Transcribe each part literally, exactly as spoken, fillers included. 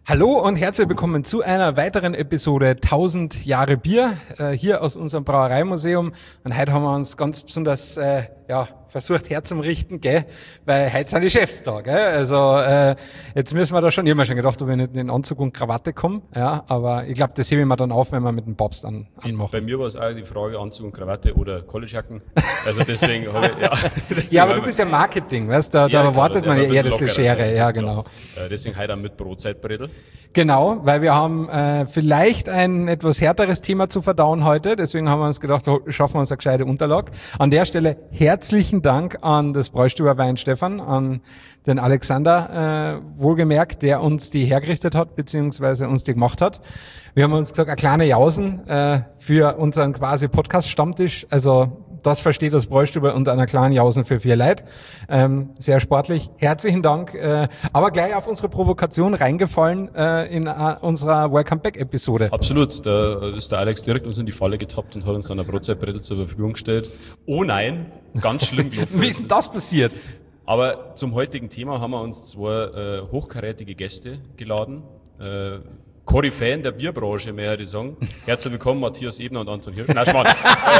Hallo und herzlich willkommen zu einer weiteren Episode tausend Jahre Bier, äh, hier aus unserem Brauereimuseum. Und heute haben wir uns ganz besonders äh, ja versucht herzurichten, gell, weil heute sind die Chefs da, gell. Also äh, jetzt müssen wir da schon, ich hab mir schon gedacht, ob ich nicht in Anzug und Krawatte komme, ja, aber ich glaube, das hebe ich mir dann auf, wenn wir mit dem Papst an, anmachen. Bei mir war es auch die Frage, Anzug und Krawatte oder Collegejacken. Also deswegen habe ich, ja. Ja, aber du bist ja Marketing, weißt du, da, ja, da erwartet man ja eher das Legere, ja, genau. Äh, deswegen heute auch mit Brotzeitbredel. Genau, weil wir haben äh, vielleicht ein etwas härteres Thema zu verdauen heute, deswegen haben wir uns gedacht, schaffen wir uns eine gescheite Unterlage. An der Stelle herzlichen Dank an das Bräustüber Wein Stefan, an den Alexander, äh, wohlgemerkt, der uns die hergerichtet hat, beziehungsweise uns die gemacht hat. Wir haben uns gesagt, eine kleine Jausen äh, für unseren quasi Podcast-Stammtisch, also das versteht das Bräustüber und einer kleinen Jausen für vier Leute. Ähm, sehr sportlich. Herzlichen Dank. Äh, aber gleich auf unsere Provokation reingefallen äh, in uh, unserer Welcome Back-Episode. Absolut. Da ist der Alex direkt uns in die Falle getappt und hat uns dann eine Brotzeitbredel zur Verfügung gestellt. Oh nein, ganz schlimm gelaufen. Wie ist denn das passiert? Aber zum heutigen Thema haben wir uns zwei äh, hochkarätige Gäste geladen. Äh, Koryphäen der Bierbranche, mehr hätte ich sagen. Herzlich willkommen, Matthias Ebner und Anton Hirsch. Nein, Schmarrn.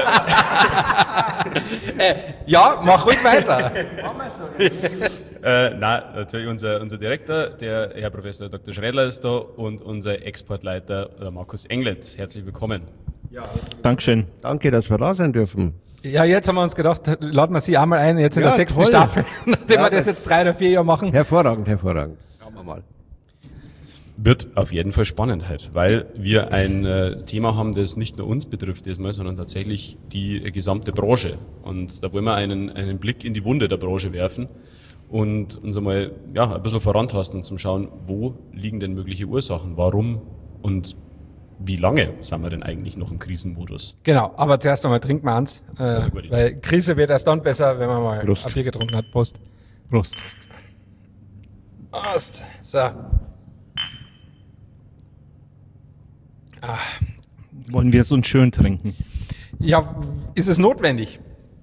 äh, ja, mach ruhig weiter. äh, nein, natürlich unser, unser Direktor, der Herr Professor Doktor Schredler ist da und unser Exportleiter äh, Markus Englert. Herzlich willkommen. Ja, Dankeschön. Danke, dass wir da sein dürfen. Ja, jetzt haben wir uns gedacht, laden wir Sie einmal ein, jetzt in ja, der sechsten toll. Staffel, nachdem ja, wir das jetzt drei oder vier Jahre machen. Hervorragend, hervorragend. Schauen wir mal. Wird auf jeden Fall spannend halt, weil wir ein äh, Thema haben, das nicht nur uns betrifft diesmal, sondern tatsächlich die äh, gesamte Branche. Und da wollen wir einen, einen Blick in die Wunde der Branche werfen und uns einmal ja, ein bisschen vorantasten und zum Schauen, wo liegen denn mögliche Ursachen, warum und wie lange sind wir denn eigentlich noch im Krisenmodus? Genau, aber zuerst einmal trinken wir eins, äh, Also weil Krise wird erst dann besser, wenn man mal Prost. ein Bier getrunken hat. Prost. Prost. Prost. So. Ah. Wollen wir es uns schön trinken? Ja, ist es notwendig?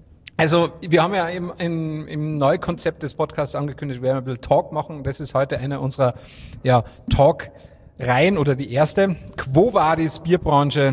Also wir haben ja im, im, im Neukonzept des Podcasts angekündigt, wir werden ein bisschen Talk machen. Das ist heute einer unserer ja, Talk-Reihen oder die erste. Quo vadis Bierbranche?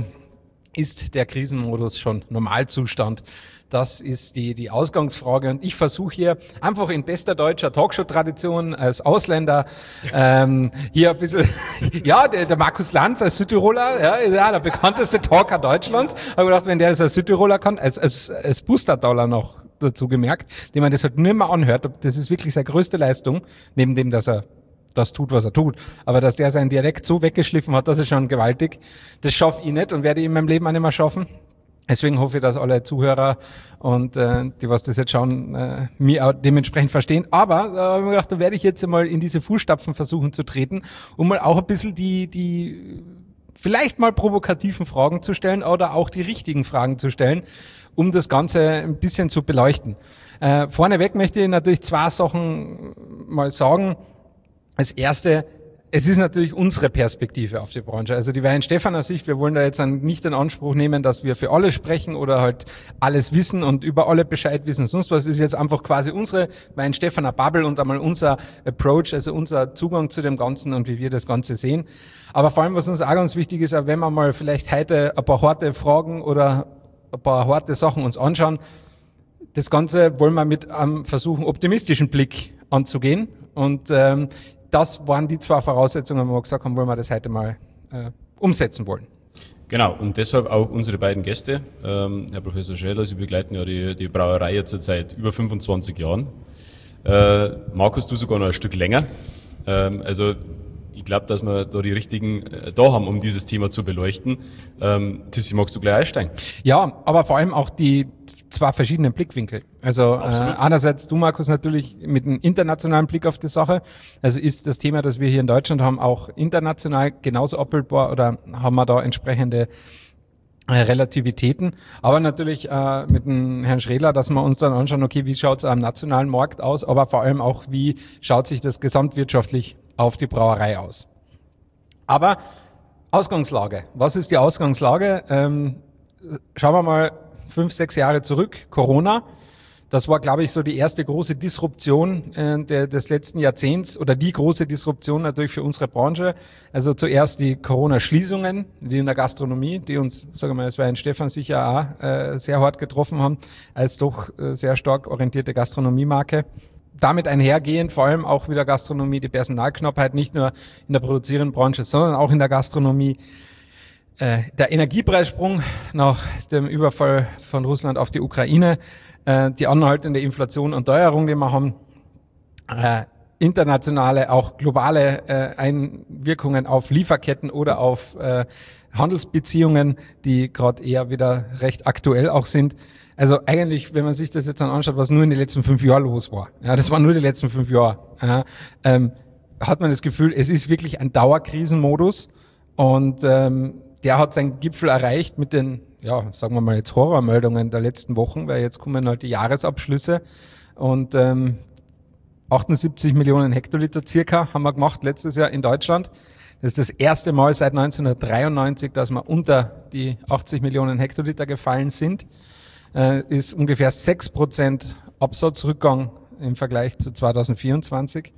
Ist der Krisenmodus schon Normalzustand? Das ist die, die Ausgangsfrage. Und ich versuche hier einfach in bester deutscher Talkshow-Tradition als Ausländer ähm, hier ein bisschen, ja, der, der Markus Lanz als Südtiroler, ja, ist ja der bekannteste Talker Deutschlands. Habe gedacht, wenn der das als Südtiroler kann, als, als, als Booster-Dollar noch dazu gemerkt, dem man das halt nicht mehr anhört. Das ist wirklich seine größte Leistung, neben dem, dass er das tut, was er tut. Aber dass der seinen Dialekt so weggeschliffen hat, das ist schon gewaltig. Das schaffe ich nicht und werde ich in meinem Leben auch nicht mehr schaffen. Deswegen hoffe ich, dass alle Zuhörer und äh, die, was das jetzt schauen, äh, mir auch dementsprechend verstehen. Aber da habe ich mir gedacht, da werde ich jetzt mal in diese Fußstapfen versuchen zu treten, um mal auch ein bisschen die, die vielleicht mal provokativen Fragen zu stellen oder auch die richtigen Fragen zu stellen, um das Ganze ein bisschen zu beleuchten. Äh, vorneweg möchte ich natürlich zwei Sachen mal sagen. Als erste, es ist natürlich unsere Perspektive auf die Branche. Also die Wein-Stefaner Sicht, wir wollen da jetzt nicht den Anspruch nehmen, dass wir für alle sprechen oder halt alles wissen und über alle Bescheid wissen. Sonst was ist jetzt einfach quasi unsere Wein-Stefaner Bubble und einmal unser Approach, also unser Zugang zu dem Ganzen und wie wir das Ganze sehen. Aber vor allem, was uns auch ganz wichtig ist, auch wenn wir mal vielleicht heute ein paar harte Fragen oder ein paar harte Sachen uns anschauen, das Ganze wollen wir mit einem versuchen, optimistischen Blick anzugehen. Und ähm, das waren die zwei Voraussetzungen, wo wir gesagt haben, wollen wir das heute mal äh, umsetzen wollen. Genau, und deshalb auch unsere beiden Gäste. Ähm, Herr Professor Schredler, Sie begleiten ja die, die Brauerei jetzt seit über fünfundzwanzig Jahren. Äh, Markus, du sogar noch ein Stück länger. Ähm, also ich glaube, dass wir da die richtigen äh, da haben, um dieses Thema zu beleuchten. Ähm, Tissi, magst du gleich einsteigen? Ja, aber vor allem auch die zwei verschiedenen Blickwinkel. Also äh, einerseits du, Markus, natürlich mit einem internationalen Blick auf die Sache. Also ist das Thema, das wir hier in Deutschland haben, auch international genauso abbildbar oder haben wir da entsprechende äh, Relativitäten. Aber natürlich äh, mit dem Herrn Schredler, dass wir uns dann anschauen, okay, wie schaut es am nationalen Markt aus, aber vor allem auch, wie schaut sich das gesamtwirtschaftlich auf die Brauerei aus. Aber Ausgangslage. Was ist die Ausgangslage? Ähm, schauen wir mal fünf, sechs Jahre zurück, Corona. Das war, glaube ich, so die erste große Disruption äh, der, des letzten Jahrzehnts oder die große Disruption natürlich für unsere Branche. Also zuerst die Corona-Schließungen, die in der Gastronomie, die uns, sagen wir mal, es war in Stefan sicher auch äh, sehr hart getroffen haben, als doch äh, sehr stark orientierte Gastronomiemarke. Damit einhergehend vor allem auch wieder Gastronomie, die Personalknappheit, nicht nur in der produzierenden Branche, sondern auch in der Gastronomie. Äh, der Energiepreissprung nach dem Überfall von Russland auf die Ukraine, äh, die anhaltende Inflation und Teuerung, die wir haben, äh, internationale, auch globale äh, Einwirkungen auf Lieferketten oder auf äh, Handelsbeziehungen, die gerade eher wieder recht aktuell auch sind. Also eigentlich, wenn man sich das jetzt dann anschaut, was nur in den letzten fünf Jahren los war, ja, das waren nur die letzten fünf Jahre, ja, ähm, hat man das Gefühl, es ist wirklich ein Dauerkrisenmodus und ähm, der hat seinen Gipfel erreicht mit den, ja, sagen wir mal jetzt Horrormeldungen der letzten Wochen, weil jetzt kommen halt die Jahresabschlüsse und ähm, achtundsiebzig Millionen Hektoliter circa haben wir gemacht letztes Jahr in Deutschland. Das ist das erste Mal seit neunzehnhundertdreiundneunzig, dass wir unter die achtzig Millionen Hektoliter gefallen sind. Äh, ist ungefähr sechs Prozent Absatzrückgang im Vergleich zu zweitausendvierundzwanzig.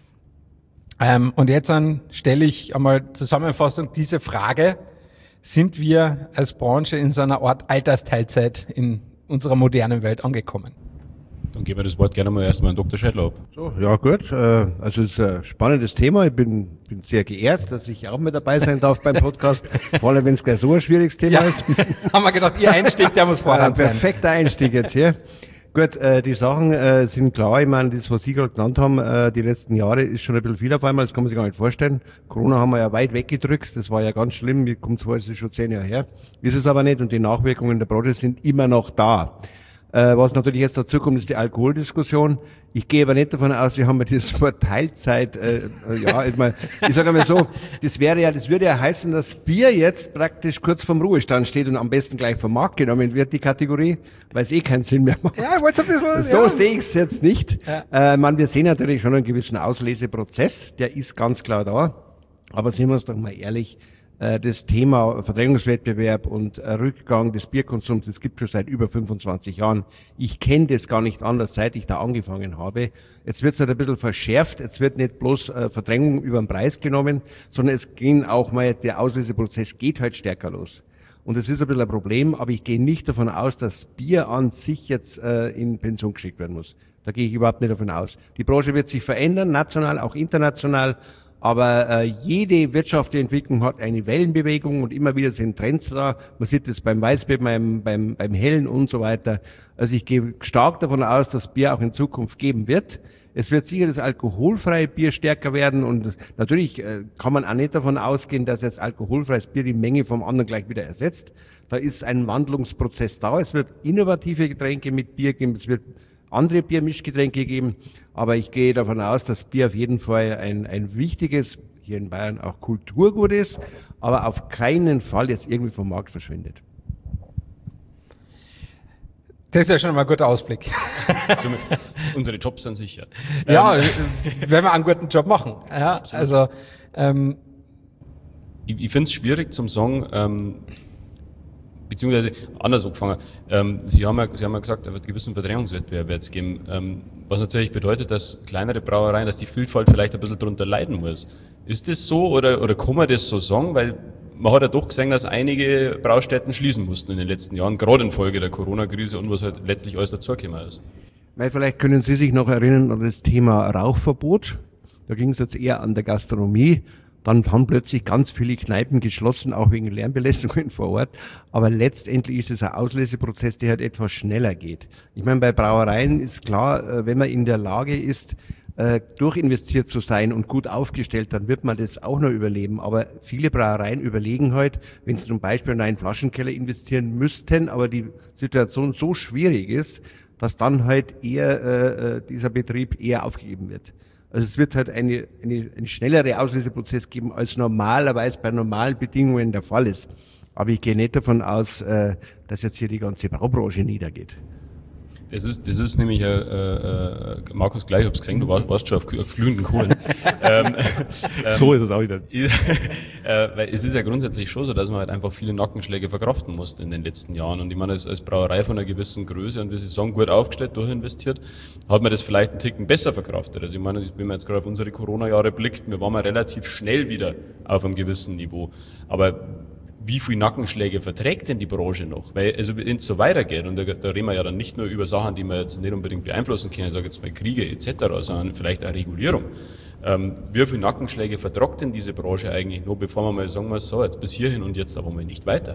Ähm, und jetzt dann stelle ich einmal Zusammenfassung diese Frage: Sind wir als Branche in so einer Art Altersteilzeit in unserer modernen Welt angekommen? Dann geben wir das Wort gerne mal erstmal an Doktor Scheidler ab. So, ja gut, äh, also es ist ein spannendes Thema. Ich bin, bin sehr geehrt, dass ich auch mit dabei sein darf beim Podcast, vor allem wenn es gleich so ein schwieriges Thema Ja, ist. haben wir gedacht, Ihr Einstieg, der muss Vorhand Äh, sein. perfekter Einstieg jetzt hier. Gut, äh, die Sachen äh, sind klar. Ich meine, das, was Sie gerade genannt haben, äh, die letzten Jahre ist schon ein bisschen viel auf einmal. Das kann man sich gar nicht vorstellen. Corona haben wir ja weit weggedrückt. Das war ja ganz schlimm. Mir kommt vor, es ist schon zehn Jahre her. Ist es aber nicht. Und die Nachwirkungen der Branche sind immer noch da. Äh, was natürlich jetzt dazu kommt, ist die Alkoholdiskussion. Ich gehe aber nicht davon aus, wir haben ja dieses Wort Teilzeit, äh, ja, ich, mein, ich sage einmal so, das wäre ja, das würde ja heißen, dass Bier jetzt praktisch kurz vorm Ruhestand steht und am besten gleich vom Markt genommen wird, die Kategorie, weil es eh keinen Sinn mehr macht. Ja, ich wollte so ein bisschen, So ja. sehe ich es jetzt nicht. Ja. Äh, man, wir sehen natürlich schon einen gewissen Ausleseprozess, der ist ganz klar da. Aber sehen wir uns doch mal ehrlich, äh, das Thema Verdrängungswettbewerb und äh, Rückgang des Bierkonsums, das gibt schon seit über fünfundzwanzig Jahren. Ich kenne das gar nicht anders, seit ich da angefangen habe. Jetzt wird es halt ein bisschen verschärft. Jetzt wird nicht bloß äh, Verdrängung über den Preis genommen, sondern es ging auch mal, der Ausleseprozess geht halt stärker los. Und das ist ein bisschen ein Problem, aber ich gehe nicht davon aus, dass Bier an sich jetzt äh, in Pension geschickt werden muss. Da gehe ich überhaupt nicht davon aus. Die Branche wird sich verändern, national, auch international. Aber äh, jede wirtschaftliche Entwicklung hat eine Wellenbewegung und immer wieder sind Trends da. Man sieht es beim Weißbier, beim, beim, beim Hellen und so weiter. Also ich gehe stark davon aus, dass Bier auch in Zukunft geben wird. Es wird sicher das alkoholfreie Bier stärker werden und natürlich äh, kann man auch nicht davon ausgehen, dass jetzt alkoholfreies Bier die Menge vom anderen gleich wieder ersetzt. Da ist ein Wandlungsprozess da. Es wird innovative Getränke mit Bier geben, es wird andere Biermischgetränke geben, aber ich gehe davon aus, dass Bier auf jeden Fall ein, ein wichtiges, hier in Bayern auch Kulturgut ist, aber auf keinen Fall jetzt irgendwie vom Markt verschwindet. Das ist ja schon mal ein guter Ausblick. Zum, unsere Jobs sind sicher. Ja, Ähm, wenn wir einen guten Job machen. Ja, also ähm, ich ich finde es schwierig zum sagen, ähm, beziehungsweise anders angefangen. Ähm, Sie haben ja, Sie haben ja gesagt, da wird gewissen Verdrängungswettbewerb jetzt geben, ähm, was natürlich bedeutet, dass kleinere Brauereien, dass die Vielfalt vielleicht ein bisschen darunter leiden muss. Ist das so oder, oder kann man das so sagen? Weil man hat ja doch gesehen, dass einige Braustätten schließen mussten in den letzten Jahren, gerade infolge der Corona-Krise und was halt letztlich alles dazugekommen ist. Weil vielleicht können Sie sich noch erinnern an das Thema Rauchverbot. Da ging es jetzt eher an der Gastronomie. Dann haben plötzlich ganz viele Kneipen geschlossen, auch wegen Lärmbelästigungen vor Ort. Aber letztendlich ist es ein Ausleseprozess, der halt etwas schneller geht. Ich meine, bei Brauereien ist klar, wenn man in der Lage ist, durchinvestiert zu sein und gut aufgestellt, dann wird man das auch noch überleben. Aber viele Brauereien überlegen halt, wenn sie zum Beispiel in einen Flaschenkeller investieren müssten, aber die Situation so schwierig ist, dass dann halt eher äh, dieser Betrieb eher aufgegeben wird. Also es wird halt eine, eine, eine schnellere Ausleseprozess geben, als normalerweise bei normalen Bedingungen der Fall ist. Aber ich gehe nicht davon aus, äh, dass jetzt hier die ganze Braubranche niedergeht. Das ist, das ist nämlich, äh, äh, Markus, gleich, ich hab's gesehen, du warst, warst schon auf, auf glühenden Kohlen. ähm, ähm, so ist es auch wieder. äh, weil es ist ja grundsätzlich schon so, dass man halt einfach viele Nackenschläge verkraften musste in den letzten Jahren. Und ich meine, als, als Brauerei von einer gewissen Größe und wie Sie sagen, gut aufgestellt, durchinvestiert, hat man das vielleicht einen Ticken besser verkraftet. Also ich meine, wenn man jetzt gerade auf unsere Corona-Jahre blickt, wir waren mal relativ schnell wieder auf einem gewissen Niveau. Aber wie viel Nackenschläge verträgt denn die Branche noch? Weil, also, wenn es so weitergeht, und da, da reden wir ja dann nicht nur über Sachen, die wir jetzt nicht unbedingt beeinflussen können, ich sage jetzt mal Kriege et cetera, sondern vielleicht auch Regulierung. Ähm, wie viel Nackenschläge vertragt denn diese Branche eigentlich noch, bevor man mal sagen muss, so, jetzt bis hierhin und jetzt aber mal nicht weiter?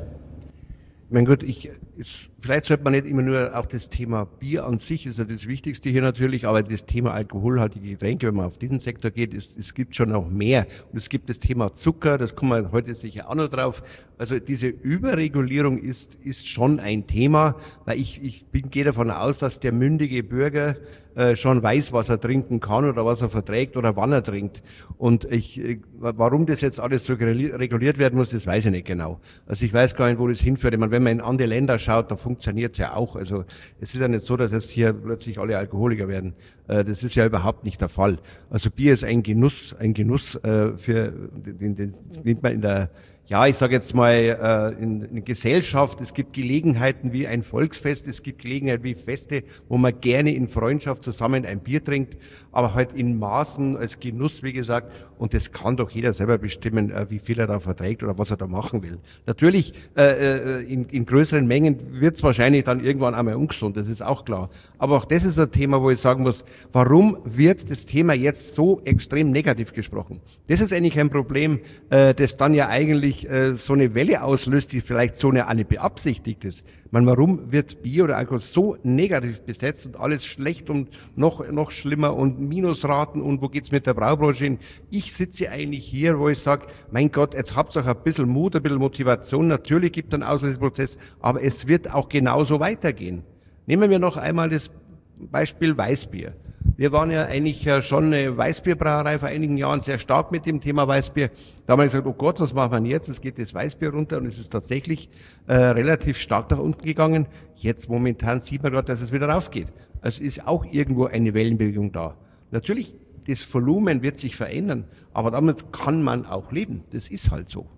Ich meine, gut, ich, es, vielleicht sollte man nicht immer nur auch das Thema Bier an sich, ist ja das Wichtigste hier natürlich, aber das Thema alkoholhaltige Getränke, wenn man auf diesen Sektor geht, ist, es gibt schon noch mehr. Und es gibt das Thema Zucker, das kommen wir heute sicher auch noch drauf. Also diese Überregulierung ist, ist schon ein Thema, weil ich, ich bin, gehe davon aus, dass der mündige Bürger äh, schon weiß, was er trinken kann oder was er verträgt oder wann er trinkt. Und ich, äh, warum das jetzt alles so reguliert werden muss, das weiß ich nicht genau. Also ich weiß gar nicht, wo das hinführt. Ich meine, wenn man in andere Länder schaut, da funktioniert es ja auch. Also es ist ja nicht so, dass jetzt hier plötzlich alle Alkoholiker werden. Äh, das ist ja überhaupt nicht der Fall. Also Bier ist ein Genuss, ein Genuss äh, für den, den nimmt man in der Ja, ich sage jetzt mal, äh, in, in Gesellschaft, es gibt Gelegenheiten wie ein Volksfest, es gibt Gelegenheiten wie Feste, wo man gerne in Freundschaft zusammen ein Bier trinkt, aber halt in Maßen als Genuss, wie gesagt, und das kann doch jeder selber bestimmen, äh, wie viel er da verträgt oder was er da machen will. Natürlich, äh, in, in größeren Mengen wird es wahrscheinlich dann irgendwann einmal ungesund, das ist auch klar. Aber auch das ist ein Thema, wo ich sagen muss, warum wird das Thema jetzt so extrem negativ gesprochen? Das ist eigentlich ein Problem, äh, das dann ja eigentlich so eine Welle auslöst, die vielleicht so eine, eine beabsichtigt ist. Ich meine, warum wird Bier oder Alkohol so negativ besetzt und alles schlecht und noch, noch schlimmer und Minusraten und wo geht's mit der Braubranche hin? Ich sitze eigentlich hier, wo ich sage, mein Gott, jetzt habt ihr auch ein bisschen Mut, ein bisschen Motivation. Natürlich gibt es einen Auslöseprozess, aber es wird auch genauso weitergehen. Nehmen wir noch einmal das Beispiel Weißbier. Wir waren ja eigentlich schon eine Weißbierbrauerei vor einigen Jahren sehr stark mit dem Thema Weißbier. Da haben wir gesagt, oh Gott, was machen wir denn jetzt? Es geht das Weißbier runter und es ist tatsächlich äh, relativ stark nach unten gegangen. Jetzt momentan sieht man gerade, dass es wieder raufgeht. Also ist auch irgendwo eine Wellenbewegung da. Natürlich, das Volumen wird sich verändern, aber damit kann man auch leben. Das ist halt so.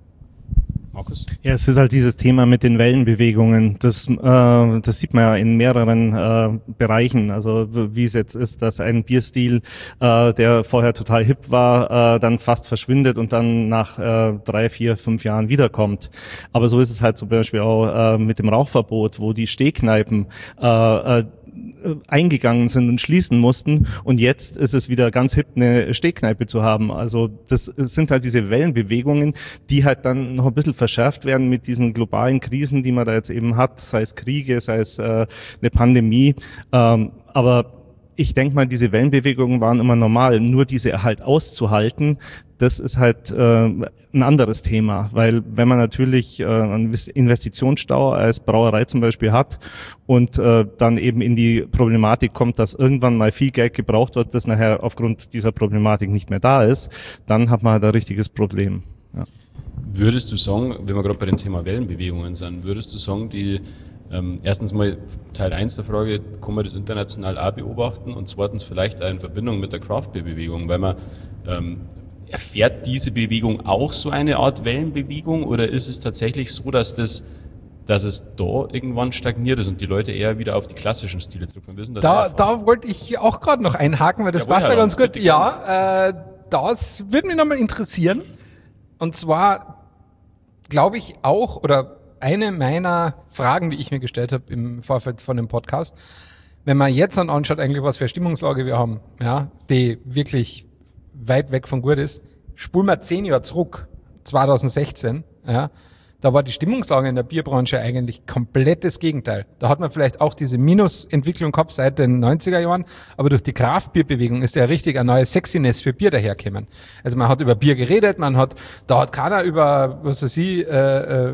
Markus? Ja, es ist halt dieses Thema mit den Wellenbewegungen. Das, äh, das sieht man ja in mehreren äh, Bereichen. Also wie es jetzt ist, dass ein Bierstil, äh, der vorher total hip war, äh, dann fast verschwindet und dann nach äh, drei, vier, fünf Jahren wiederkommt. Aber so ist es halt zum Beispiel auch äh, mit dem Rauchverbot, wo die Stehkneipen äh, äh, eingegangen sind und schließen mussten und jetzt ist es wieder ganz hip, eine Stehkneipe zu haben. Also das sind halt diese Wellenbewegungen, die halt dann noch ein bisschen verschärft werden mit diesen globalen Krisen, die man da jetzt eben hat, sei es Kriege, sei es äh, eine Pandemie, ähm, aber ich denke mal, diese Wellenbewegungen waren immer normal, nur diese halt auszuhalten, das ist halt äh, ein anderes Thema, weil wenn man natürlich äh, einen Investitionsstau als Brauerei zum Beispiel hat und äh, dann eben in die Problematik kommt, dass irgendwann mal viel Geld gebraucht wird, das nachher aufgrund dieser Problematik nicht mehr da ist, dann hat man halt ein richtiges Problem. Ja. Würdest du sagen, wenn wir gerade bei dem Thema Wellenbewegungen sind, würdest du sagen, die Ähm, erstens mal Teil eins der Frage, kann man das international auch beobachten und zweitens vielleicht auch in Verbindung mit der Craft-Beer-Bewegung, weil man ähm, erfährt diese Bewegung auch so eine Art Wellenbewegung oder ist es tatsächlich so, dass das dass es da irgendwann stagniert ist und die Leute eher wieder auf die klassischen Stile zurückkommen? Da, da wollte ich auch gerade noch einhaken, weil das Jawohl, passt ja ganz gut. bitte Ja, äh, das würde mich nochmal interessieren. Und zwar glaube ich auch, oder eine meiner Fragen, die ich mir gestellt habe im Vorfeld von dem Podcast, wenn man jetzt dann anschaut, eigentlich was für eine Stimmungslage wir haben, ja, die wirklich weit weg von gut ist, spulen wir zehn Jahre zurück, zwanzig sechzehn, ja, da war die Stimmungslage in der Bierbranche eigentlich komplett das Gegenteil. Da hat man vielleicht auch diese Minusentwicklung gehabt seit den neunziger Jahren, aber durch die Craft-Bier-Bewegung ist ja richtig eine neue Sexiness für Bier dahergekommen. Also man hat über Bier geredet, man hat, da hat keiner über, was weiß ich, äh, äh,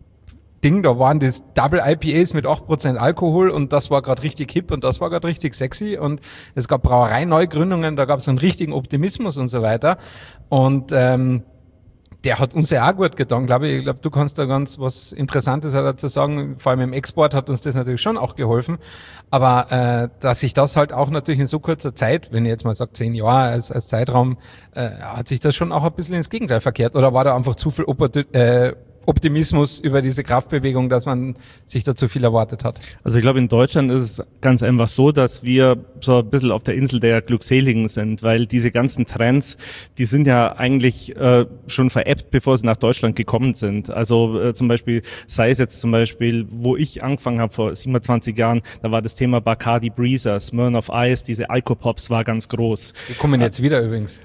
Ding, da waren das Double I P As mit acht Prozent Alkohol und das war gerade richtig hip und das war gerade richtig sexy und es gab Brauerei-Neugründungen, da gab es einen richtigen Optimismus und so weiter und ähm, der hat uns ja auch gut getan, glaube ich. Ich glaube, du kannst da ganz was Interessantes dazu sagen. Vor allem im Export hat uns das natürlich schon auch geholfen. Aber äh, dass sich das halt auch natürlich in so kurzer Zeit, wenn ich jetzt mal sage zehn Jahre als, als Zeitraum, äh, hat sich das schon auch ein bisschen ins Gegenteil verkehrt. Oder war da einfach zu viel Opportun- äh, Optimismus über diese Kraftbewegung, dass man sich da zu viel erwartet hat? Also ich glaube, in Deutschland ist es ganz einfach so, dass wir so ein bisschen auf der Insel der Glückseligen sind, weil diese ganzen Trends, die sind ja eigentlich äh, schon veräppt, bevor sie nach Deutschland gekommen sind. Also äh, zum Beispiel, sei es jetzt zum Beispiel, wo ich angefangen habe vor siebenundzwanzig Jahren, da war das Thema Bacardi Breezer, Smirnoff Ice, diese Alkopops war ganz groß. Die kommen jetzt wieder übrigens.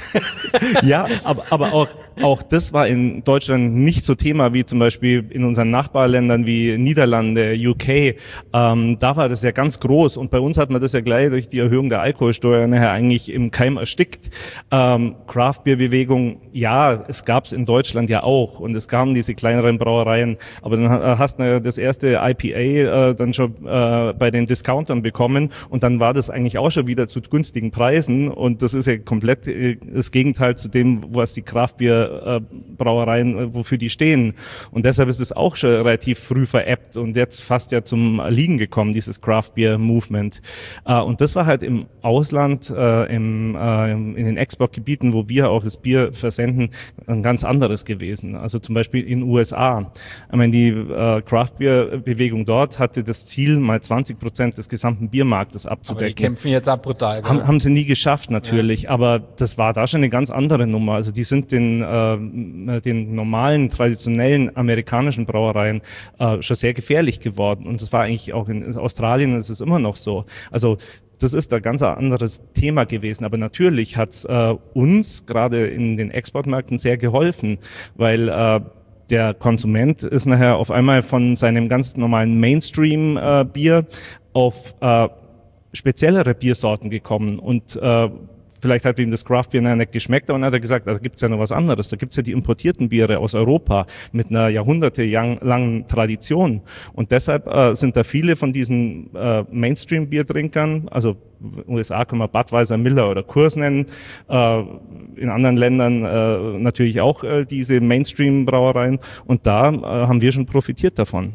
Ja, aber, aber auch, auch das war in Deutschland nicht so Thema wie zum Beispiel in unseren Nachbarländern wie Niederlande, U K. Ähm, da war das ja ganz groß und bei uns hat man das ja gleich durch die Erhöhung der Alkoholsteuer nachher eigentlich im Keim erstickt. Ähm, Craft-Beer-Bewegung, ja, es gab's in Deutschland ja auch und es gaben diese kleineren Brauereien, aber dann hast du das erste I P A äh, dann schon äh, bei den Discountern bekommen und dann war das eigentlich auch schon wieder zu günstigen Preisen und das ist ja komplett äh, das Gegenteil zu dem, was die Craft-Bier-Brauereien, äh, wofür die stehen. Und deshalb ist es auch schon relativ früh veräppt und jetzt fast ja zum Liegen gekommen, dieses Craft Beer Movement. Und das war halt im Ausland, im, in den Exportgebieten, wo wir auch das Bier versenden, ein ganz anderes gewesen. Also zum Beispiel in den U S A. Ich meine, die Craft Beer Bewegung dort hatte das Ziel, mal zwanzig Prozent des gesamten Biermarktes abzudecken. Aber die kämpfen jetzt auch brutal. Haben, haben sie nie geschafft, natürlich. Ja. Aber das war da schon eine ganz andere Nummer. Also die sind den, äh, den normalen, traditionellen amerikanischen Brauereien äh, schon sehr gefährlich geworden. Und das war eigentlich auch in Australien, das ist immer noch so. Also das ist ein ganz anderes Thema gewesen. Aber natürlich hat es äh, uns gerade in den Exportmärkten sehr geholfen, weil äh, der Konsument ist nachher auf einmal von seinem ganz normalen Mainstream-Bier äh, auf äh, speziellere Biersorten gekommen und äh, vielleicht hat ihm das Craft-Bier nicht geschmeckt, aber dann hat er gesagt, da gibt's ja noch was anderes. Da gibt's ja die importierten Biere aus Europa mit einer jahrhundertelangen Tradition. Und deshalb äh, sind da viele von diesen äh, Mainstream-Biertrinkern, also U S A kann man Budweiser, Miller oder Coors nennen, äh, in anderen Ländern äh, natürlich auch äh, diese Mainstream-Brauereien. Und da äh, haben wir schon profitiert davon.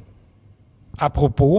Apropos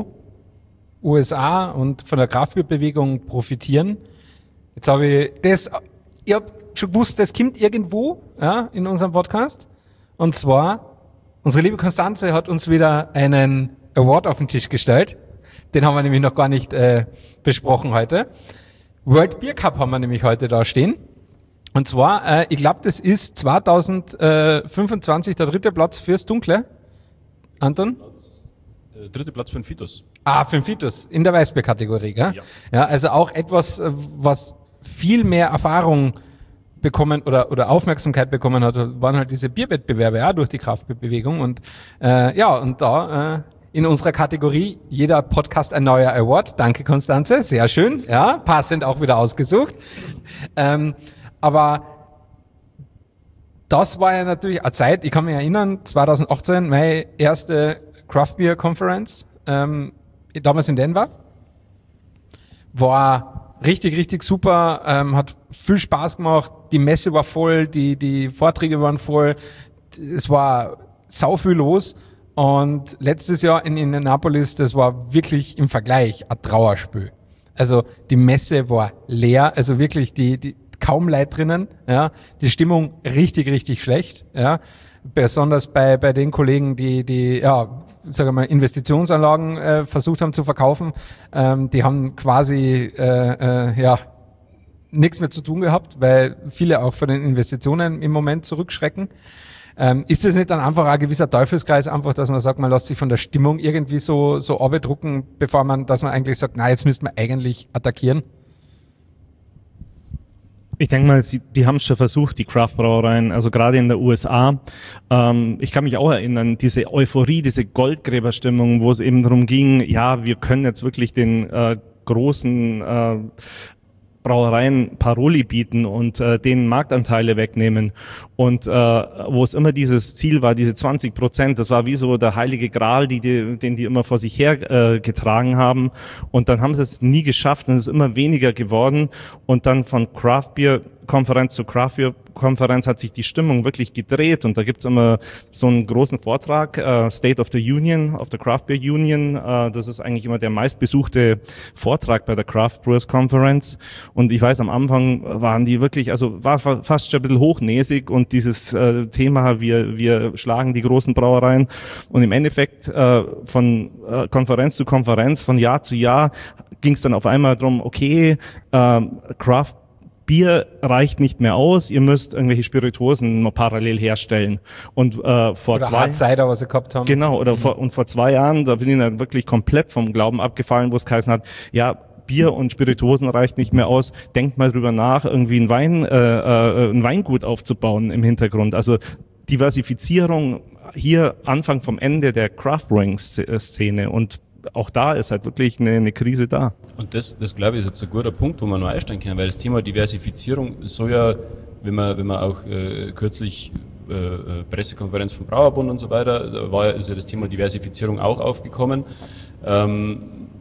U S A und von der Kraftbierbewegung profitieren. Jetzt habe ich das, ich habe schon gewusst, das kommt irgendwo, ja, in unserem Podcast. Und zwar, unsere liebe Konstanze hat uns wieder einen Award auf den Tisch gestellt. Den haben wir nämlich noch gar nicht äh, besprochen heute. World Beer Cup haben wir nämlich heute da stehen. Und zwar, äh, ich glaube, das ist zweitausendfünfundzwanzig der dritte Platz fürs Dunkle. Anton? Äh, dritte Platz für den Fitus. Ah, für den Fitus, in der Weißbier-Kategorie, gell? Ja. Ja, also auch etwas, was viel mehr Erfahrung bekommen oder oder Aufmerksamkeit bekommen hat, waren halt diese Bierwettbewerbe, ja, durch die Kraftbierbewegung. Und äh, ja, und da äh, in unserer Kategorie jeder Podcast ein neuer Award. Danke, Konstanze, sehr schön, ja, passend auch wieder ausgesucht. Ähm, aber das war ja natürlich eine Zeit, ich kann mich erinnern, zweitausendachtzehn, meine erste Craft Beer Conference, ähm, damals in Denver, war richtig, richtig super, ähm, hat viel Spaß gemacht, die Messe war voll, die, die Vorträge waren voll, es war sau viel los und letztes Jahr in Indianapolis, das war wirklich im Vergleich ein Trauerspiel. Also die Messe war leer, also wirklich die, die kaum Leute drinnen, ja, die Stimmung richtig, richtig schlecht, ja, besonders bei, bei den Kollegen, die, die, ja, sagen wir mal, Investitionsanlagen äh, versucht haben zu verkaufen, ähm, die haben quasi äh, äh, ja nichts mehr zu tun gehabt, weil viele auch von den Investitionen im Moment zurückschrecken. Ähm, ist das nicht dann einfach ein gewisser Teufelskreis, einfach, dass man sagt, man lässt sich von der Stimmung irgendwie so so abdrucken, bevor man, dass man eigentlich sagt, na, jetzt müsste man eigentlich attackieren? Ich denke mal, sie, die haben es schon versucht, die Craft-Brauereien, also gerade in der U S A. Ähm, ich kann mich auch erinnern, diese Euphorie, diese Goldgräberstimmung, wo es eben darum ging, ja, wir können jetzt wirklich den äh, großen äh, Brauereien Paroli bieten und äh, denen Marktanteile wegnehmen. Und äh, wo es immer dieses Ziel war, diese zwanzig Prozent, das war wie so der heilige Gral, die, die, den die immer vor sich her äh, getragen haben. Und dann haben sie es nie geschafft und es ist immer weniger geworden. Und dann von Craft Beer Konferenz zu Craft Beer Konferenz hat sich die Stimmung wirklich gedreht und da gibt's immer so einen großen Vortrag, äh, State of the Union, of the Craft Beer Union. Äh, das ist eigentlich immer der meistbesuchte Vortrag bei der Craft Brewers Conference und ich weiß, am Anfang waren die wirklich, also war fa- fast schon ein bisschen hochnäsig und dieses äh, Thema, wir, wir schlagen die großen Brauereien und im Endeffekt äh, von äh, Konferenz zu Konferenz, von Jahr zu Jahr ging es dann auf einmal drum, okay, äh, Craft Bier reicht nicht mehr aus, ihr müsst irgendwelche Spirituosen noch parallel herstellen. Und äh, vor oder zwei Hard Cider, was sie gehabt haben. Genau, oder mhm. vor, und vor zwei Jahren, da bin ich dann wirklich komplett vom Glauben abgefallen, wo es geheißen hat, ja, Bier und Spirituosen reicht nicht mehr aus, denkt mal drüber nach, irgendwie ein Wein, äh, äh, ein Weingut aufzubauen im Hintergrund. Also Diversifizierung hier Anfang vom Ende der Craft Brewing Szene und auch da ist halt wirklich eine, eine Krise da. Und das, das glaube ich, ist jetzt ein guter Punkt, wo man noch einsteigen kann, weil das Thema Diversifizierung soll ja, wenn man, wenn man auch äh, kürzlich äh, Pressekonferenz vom Brauerbund und so weiter, da war, ist ja das Thema Diversifizierung auch aufgekommen. Ähm,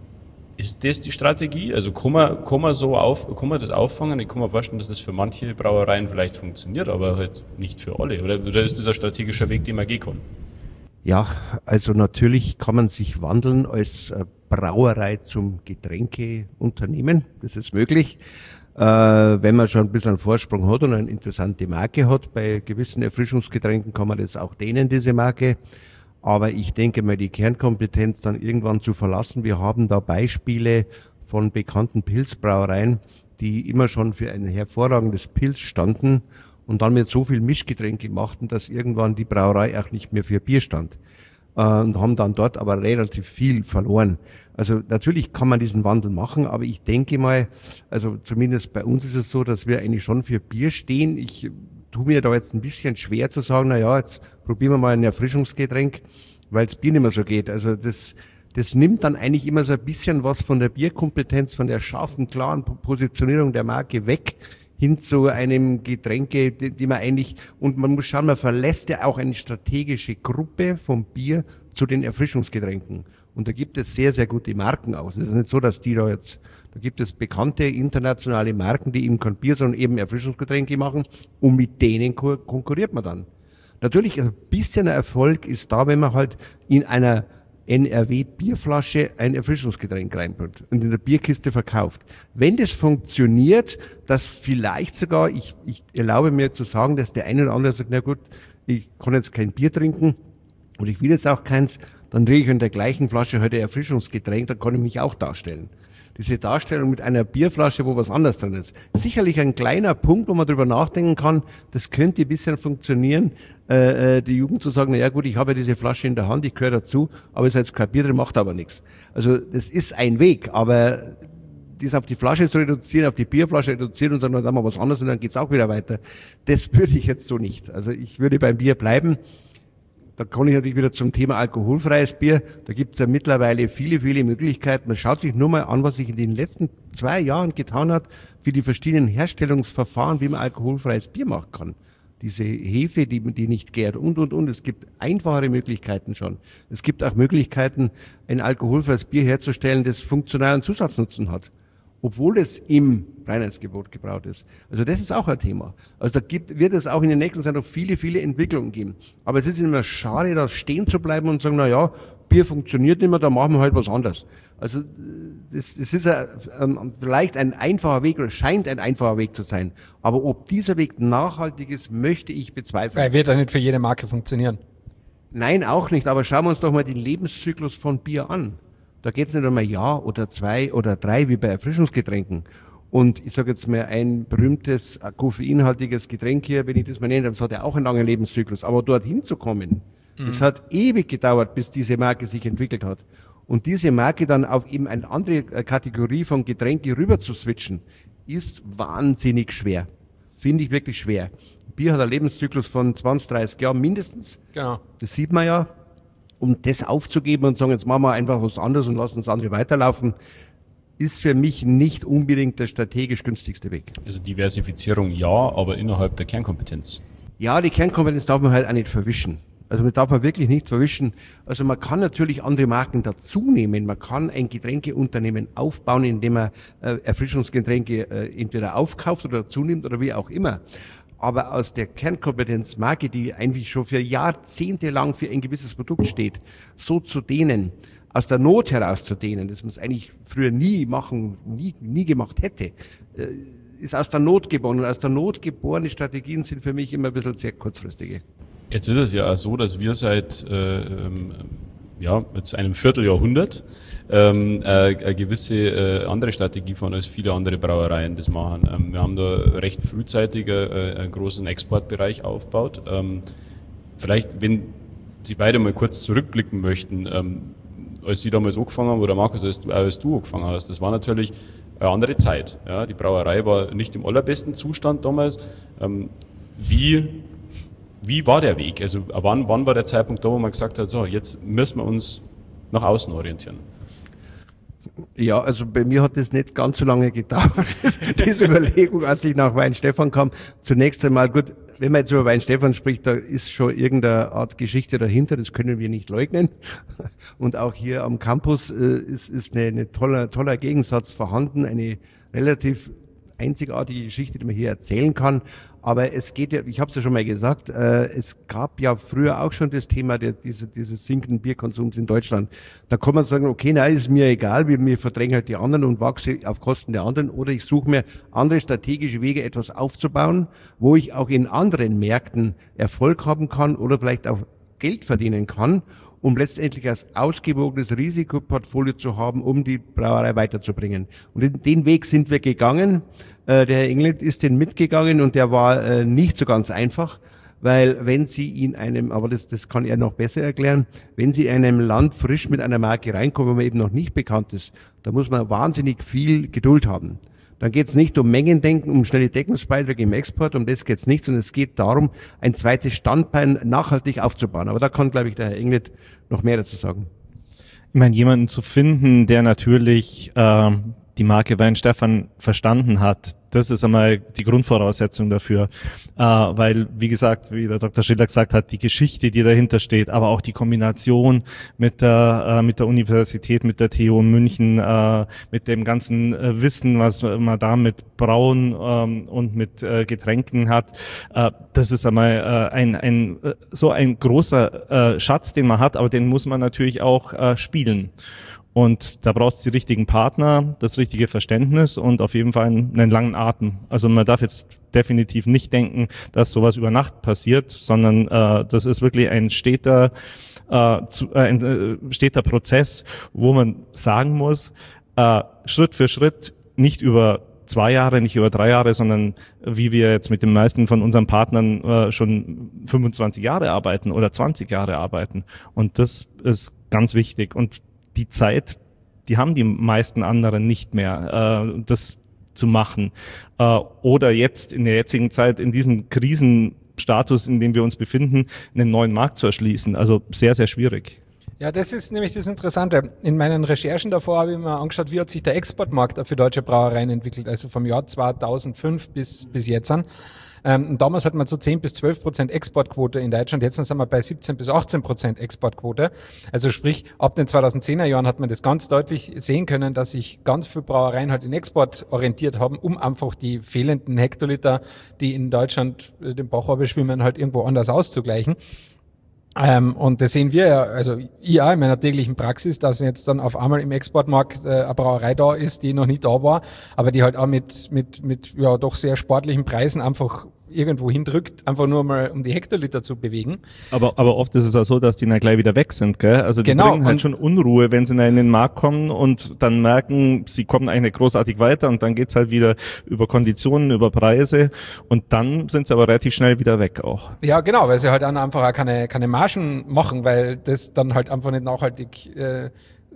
ist das die Strategie? Also kann man, kann man so auf, kann man das auffangen? Ich kann mir vorstellen, dass das für manche Brauereien vielleicht funktioniert, aber halt nicht für alle. Oder, oder ist das ein strategischer Weg, den man gehen kann? Ja, also natürlich kann man sich wandeln als Brauerei zum Getränkeunternehmen. Das ist möglich. Äh, wenn man schon ein bisschen einen Vorsprung hat und eine interessante Marke hat, bei gewissen Erfrischungsgetränken kann man das auch dehnen, diese Marke. Aber ich denke mal, die Kernkompetenz dann irgendwann zu verlassen. Wir haben da Beispiele von bekannten Pilzbrauereien, die immer schon für ein hervorragendes Pilz standen und dann mit so viel Mischgetränke machten, dass irgendwann die Brauerei auch nicht mehr für Bier stand. Äh, und haben dann dort aber relativ viel verloren. Also natürlich kann man diesen Wandel machen, aber ich denke mal, also zumindest bei uns ist es so, dass wir eigentlich schon für Bier stehen. Ich tue mir da jetzt ein bisschen schwer zu sagen, na ja, jetzt probieren wir mal ein Erfrischungsgetränk, weil das Bier nicht mehr so geht. Also das, das nimmt dann eigentlich immer so ein bisschen was von der Bierkompetenz, von der scharfen, klaren Positionierung der Marke weg, hin zu einem Getränke, die, die man eigentlich, und man muss schauen, man verlässt ja auch eine strategische Gruppe vom Bier zu den Erfrischungsgetränken. Und da gibt es sehr, sehr gute Marken aus. Es ist nicht so, dass die da jetzt, da gibt es bekannte internationale Marken, die eben kein Bier, sondern eben Erfrischungsgetränke machen, und mit denen ko- konkurriert man dann. Natürlich, ein bisschen Erfolg ist da, wenn man halt in einer N R W-Bierflasche ein Erfrischungsgetränk reinbringt und in der Bierkiste verkauft. Wenn das funktioniert, dass vielleicht sogar, ich, ich erlaube mir zu sagen, dass der eine oder andere sagt, na gut, ich kann jetzt kein Bier trinken und ich will jetzt auch keins, dann trinke ich in der gleichen Flasche heute Erfrischungsgetränk, dann kann ich mich auch darstellen. Diese Darstellung mit einer Bierflasche, wo was anderes drin ist. Sicherlich ein kleiner Punkt, wo man drüber nachdenken kann, das könnte ein bisschen funktionieren, äh, die Jugend zu sagen, na ja gut, ich habe ja diese Flasche in der Hand, ich gehöre dazu, aber es ist jetzt kein Bier drin, macht aber nichts. Also das ist ein Weg, aber das auf die Flasche zu reduzieren, auf die Bierflasche reduzieren und sagen, dann machen wir was anderes und dann geht's auch wieder weiter, das würde ich jetzt so nicht. Also ich würde beim Bier bleiben. Da komme ich natürlich wieder zum Thema alkoholfreies Bier. Da gibt es ja mittlerweile viele, viele Möglichkeiten. Man schaut sich nur mal an, was sich in den letzten zwei Jahren getan hat für die verschiedenen Herstellungsverfahren, wie man alkoholfreies Bier machen kann. Diese Hefe, die, die nicht gärt und, und, und. Es gibt einfachere Möglichkeiten schon. Es gibt auch Möglichkeiten, ein alkoholfreies Bier herzustellen, das funktionalen Zusatznutzen hat, obwohl es im Reinheitsgebot gebraut ist. Also das ist auch ein Thema. Also da gibt, wird es auch in den nächsten Zeit noch viele, viele Entwicklungen geben. Aber es ist immer schade, da stehen zu bleiben und sagen, na ja, Bier funktioniert nicht mehr, da machen wir halt was anderes. Also das, das ist ein, ähm, vielleicht ein einfacher Weg oder scheint ein einfacher Weg zu sein. Aber ob dieser Weg nachhaltig ist, möchte ich bezweifeln. Er wird ja nicht für jede Marke funktionieren. Nein, auch nicht. Aber schauen wir uns doch mal den Lebenszyklus von Bier an. Da geht es nicht um ein Jahr oder zwei oder drei wie bei Erfrischungsgetränken. Und ich sage jetzt mal, ein berühmtes koffeinhaltiges Getränk hier, wenn ich das mal nenne, das hat ja auch einen langen Lebenszyklus. Aber dorthin zu kommen, mhm. es hat ewig gedauert, bis diese Marke sich entwickelt hat. Und diese Marke dann auf eben eine andere Kategorie von Getränke rüber zu switchen, ist wahnsinnig schwer. Finde ich wirklich schwer. Bier hat einen Lebenszyklus von zwanzig, dreißig Jahren mindestens. Genau. Das sieht man ja. Um das aufzugeben und sagen, jetzt machen wir einfach was anderes und lassen das andere weiterlaufen, ist für mich nicht unbedingt der strategisch günstigste Weg. Also Diversifizierung ja, aber innerhalb der Kernkompetenz. Ja, die Kernkompetenz darf man halt auch nicht verwischen. Also man darf man wirklich nicht verwischen. Also man kann natürlich andere Marken dazu nehmen. Man kann ein Getränkeunternehmen aufbauen, indem man äh, Erfrischungsgetränke äh, entweder aufkauft oder dazu nimmt oder wie auch immer. aber aus der Kernkompetenz Marke, die eigentlich schon für Jahrzehnte lang für ein gewisses Produkt steht, so zu dehnen, aus der Not heraus zu dehnen, das man es eigentlich früher nie machen, nie, nie gemacht hätte, ist aus der Not geboren. Und aus der Not geborene Strategien sind für mich immer ein bisschen sehr kurzfristige. Jetzt ist es ja auch so, dass wir seit äh, ähm, ja, jetzt einem Vierteljahrhundert ähm, äh, eine gewisse äh, andere Strategie fahren als viele andere Brauereien das machen. Ähm, wir haben da recht frühzeitig äh, einen großen Exportbereich aufgebaut. Ähm, vielleicht, wenn Sie beide mal kurz zurückblicken möchten, ähm, als Sie damals angefangen haben, oder Markus, als du, als du angefangen hast, das war natürlich eine andere Zeit. Ja, die Brauerei war nicht im allerbesten Zustand damals. Ähm, wie Wie war der Weg? Also wann, wann war der Zeitpunkt da, wo man gesagt hat, so, jetzt müssen wir uns nach außen orientieren? Ja, also bei mir hat das nicht ganz so lange gedauert, diese Überlegung, als ich nach Weinstefan kam. Zunächst einmal, gut, wenn man jetzt über Weinstefan spricht, da ist schon irgendeine Art Geschichte dahinter, das können wir nicht leugnen. Und auch hier am Campus äh, ist, ist eine, eine toller, toller Gegensatz vorhanden, eine relativ einzigartige Geschichte, die man hier erzählen kann. Aber es geht ja, ich habe es ja schon mal gesagt, äh, es gab ja früher auch schon das Thema der, diese, dieses sinkenden Bierkonsums in Deutschland. Da kann man sagen, okay, nein, ist mir egal, wir, wir verdrängen halt die anderen und wachse auf Kosten der anderen. Oder ich suche mir andere strategische Wege, etwas aufzubauen, wo ich auch in anderen Märkten Erfolg haben kann oder vielleicht auch Geld verdienen kann, um letztendlich ein ausgewogenes Risikoportfolio zu haben, um die Brauerei weiterzubringen. Und den Weg sind wir gegangen. Der Herr Englert ist den mitgegangen und der war nicht so ganz einfach, weil wenn Sie in einem, aber das, das kann er noch besser erklären, wenn Sie in einem Land frisch mit einer Marke reinkommen, wo man eben noch nicht bekannt ist, da muss man wahnsinnig viel Geduld haben. Dann geht es nicht um Mengendenken, um schnelle Deckungsbeiträge im Export, um das geht es nicht, sondern es geht darum, ein zweites Standbein nachhaltig aufzubauen. Aber da kann, glaube ich, der Herr Englert noch mehr dazu sagen. Ich meine, jemanden zu finden, der natürlich äh, die Marke Weinstefan verstanden hat, das ist einmal die Grundvoraussetzung dafür, äh, weil, wie gesagt, wie der Doktor Schiller gesagt hat, die Geschichte, die dahinter steht, aber auch die Kombination mit der äh, mit der Universität, mit der T U München, äh, mit dem ganzen äh, Wissen, was man da mit Brauen ähm, und mit äh, Getränken hat, äh, das ist einmal äh, ein ein äh, so ein großer äh, Schatz, den man hat, aber den muss man natürlich auch äh, spielen. Und da braucht es die richtigen Partner, das richtige Verständnis und auf jeden Fall einen, einen langen Atem. Also man darf jetzt definitiv nicht denken, dass sowas über Nacht passiert, sondern äh, das ist wirklich ein steter, äh, zu, äh, ein äh, steter Prozess, wo man sagen muss, äh, Schritt für Schritt, nicht über zwei Jahre, nicht über drei Jahre, sondern wie wir jetzt mit den meisten von unseren Partnern äh, schon fünfundzwanzig Jahre arbeiten oder zwanzig Jahre arbeiten. Und das ist ganz wichtig. Und die Zeit, die haben die meisten anderen nicht mehr, äh, das zu machen. Äh, oder jetzt in der jetzigen Zeit, in diesem Krisenstatus, in dem wir uns befinden, einen neuen Markt zu erschließen. Also sehr, sehr schwierig. Ja, das ist nämlich das Interessante. In meinen Recherchen davor habe ich mir angeschaut, wie hat sich der Exportmarkt für deutsche Brauereien entwickelt, also vom Jahr zweitausendfünf bis, bis jetzt an. Ähm, damals hatten wir so zehn bis zwölf Prozent Exportquote in Deutschland, jetzt sind wir bei siebzehn bis achtzehn Prozent Exportquote. Also sprich, ab den zweitausendzehner Jahren hat man das ganz deutlich sehen können, dass sich ganz viele Brauereien halt in Export orientiert haben, um einfach die fehlenden Hektoliter, die in Deutschland den Bach runterschwimmen, halt irgendwo anders auszugleichen. Ähm, und das sehen wir ja, also ich auch in meiner täglichen Praxis, dass jetzt dann auf einmal im Exportmarkt äh, eine Brauerei da ist, die noch nie da war, aber die halt auch mit mit mit ja doch sehr sportlichen Preisen einfach irgendwo hindrückt, einfach nur mal um die Hektoliter zu bewegen. Aber aber oft ist es auch so, dass die dann gleich wieder weg sind, gell? Also die genau, bringen halt schon Unruhe, wenn sie in den Markt kommen und dann merken, sie kommen eigentlich nicht großartig weiter und dann geht's halt wieder über Konditionen, über Preise und dann sind sie aber relativ schnell wieder weg auch. Ja, genau, weil sie halt dann einfach auch keine keine Margen machen, weil das dann halt einfach nicht nachhaltig äh,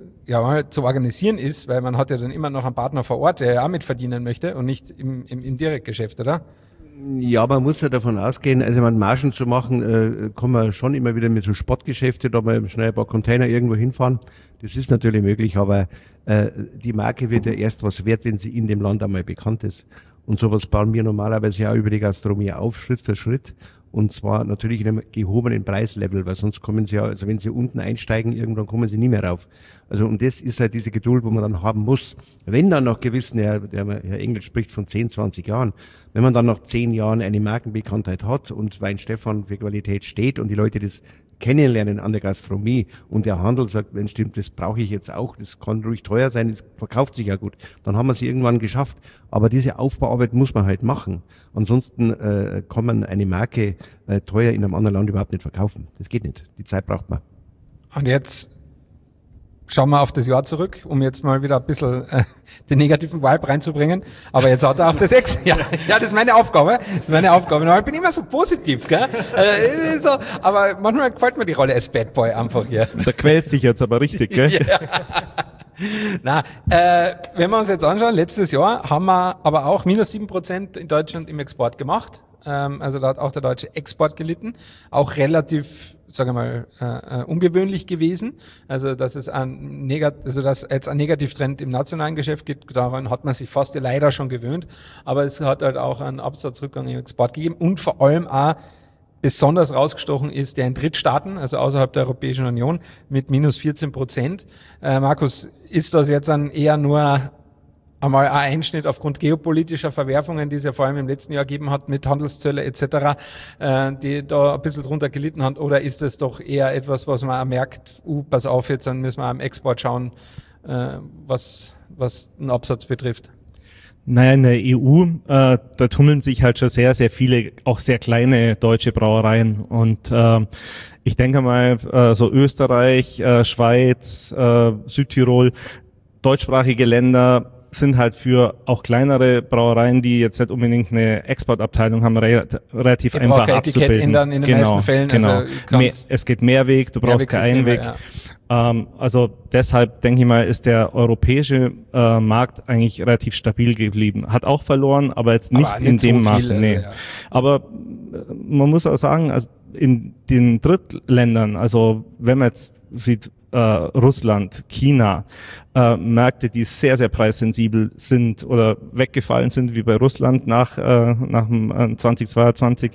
ja, zu organisieren ist, weil man hat ja dann immer noch einen Partner vor Ort, der ja auch mit verdienen möchte und nicht im, im, im Direktgeschäft, oder? Ja, man muss ja davon ausgehen, also man Margen zu machen, äh, kann man schon immer wieder mit so Sportgeschäfte, da mal schnell ein paar Container irgendwo hinfahren. Das ist natürlich möglich, aber äh, die Marke wird ja erst was wert, wenn sie in dem Land einmal bekannt ist. Und sowas bauen wir normalerweise auch über die Gastronomie auf, Schritt für Schritt. Und zwar natürlich in einem gehobenen Preislevel, weil sonst kommen sie ja, also wenn sie unten einsteigen, irgendwann kommen sie nie mehr rauf. Also und das ist halt diese Geduld, wo man dann haben muss. Wenn dann nach gewissen, Herr, der Herr Engel spricht von zehn, zwanzig Jahren, Wenn man dann nach zehn Jahren eine Markenbekanntheit hat und Weinstefan für Qualität steht und die Leute das kennenlernen an der Gastronomie und der Handel sagt, wenn stimmt, das brauche ich jetzt auch, das kann ruhig teuer sein, das verkauft sich ja gut, dann haben wir es irgendwann geschafft. Aber diese Aufbauarbeit muss man halt machen. Ansonsten äh, kann man eine Marke äh, teuer in einem anderen Land überhaupt nicht verkaufen. Das geht nicht. Die Zeit braucht man. Und jetzt schauen wir auf das Jahr zurück, um jetzt mal wieder ein bisschen äh, den negativen Vibe reinzubringen. Aber jetzt hat er auch das Ex. Ja, ja, das ist meine Aufgabe. Das ist meine Aufgabe. Ich bin immer so positiv, gell? Äh, so, aber manchmal gefällt mir die Rolle als Bad Boy einfach hier. Da quälst dich jetzt aber richtig, gell? Ja. Na, äh, wenn wir uns jetzt anschauen, letztes Jahr haben wir aber auch minus sieben Prozent in Deutschland im Export gemacht. Ähm, also da hat auch der deutsche Export gelitten. Auch relativ, sage ich mal, äh, ungewöhnlich gewesen. Also dass es ein Negat- also dass jetzt ein Negativtrend im nationalen Geschäft gibt, daran hat man sich fast leider schon gewöhnt. Aber es hat halt auch einen Absatzrückgang im Export gegeben und vor allem auch besonders rausgestochen ist der in Drittstaaten, also außerhalb der Europäischen Union, mit minus vierzehn Prozent. Äh, Markus, ist das jetzt dann eher nur einmal ein Einschnitt aufgrund geopolitischer Verwerfungen, die es ja vor allem im letzten Jahr gegeben hat mit Handelszölle et cetera, äh, die da ein bisschen drunter gelitten hat, oder ist es doch eher etwas, was man auch merkt, uh, pass auf, jetzt dann müssen wir am Export schauen, äh, was, was den Absatz betrifft? Naja, in der E U, äh, da tummeln sich halt schon sehr, sehr viele, auch sehr kleine deutsche Brauereien. Und äh, ich denke mal, äh, so Österreich, äh, Schweiz, äh, Südtirol, deutschsprachige Länder sind halt für auch kleinere Brauereien, die jetzt nicht unbedingt eine Exportabteilung haben, re- relativ ich einfach kein abzubilden. Etikett ändern in den genau, meisten Fällen. Genau. Also Mehr, es geht Mehrweg, du brauchst keinen Einweg. Ja. Ähm, also deshalb denke ich mal, ist der europäische äh, Markt eigentlich relativ stabil geblieben. Hat auch verloren, aber jetzt nicht, aber in nicht dem so Maße. viele, Nee. ja. Aber äh, man muss auch sagen, also in den Drittländern, also wenn man jetzt sieht, äh, Russland, China, äh, Märkte, die sehr, sehr preissensibel sind oder weggefallen sind, wie bei Russland nach, äh, nach dem äh, zwanzig zweiundzwanzig,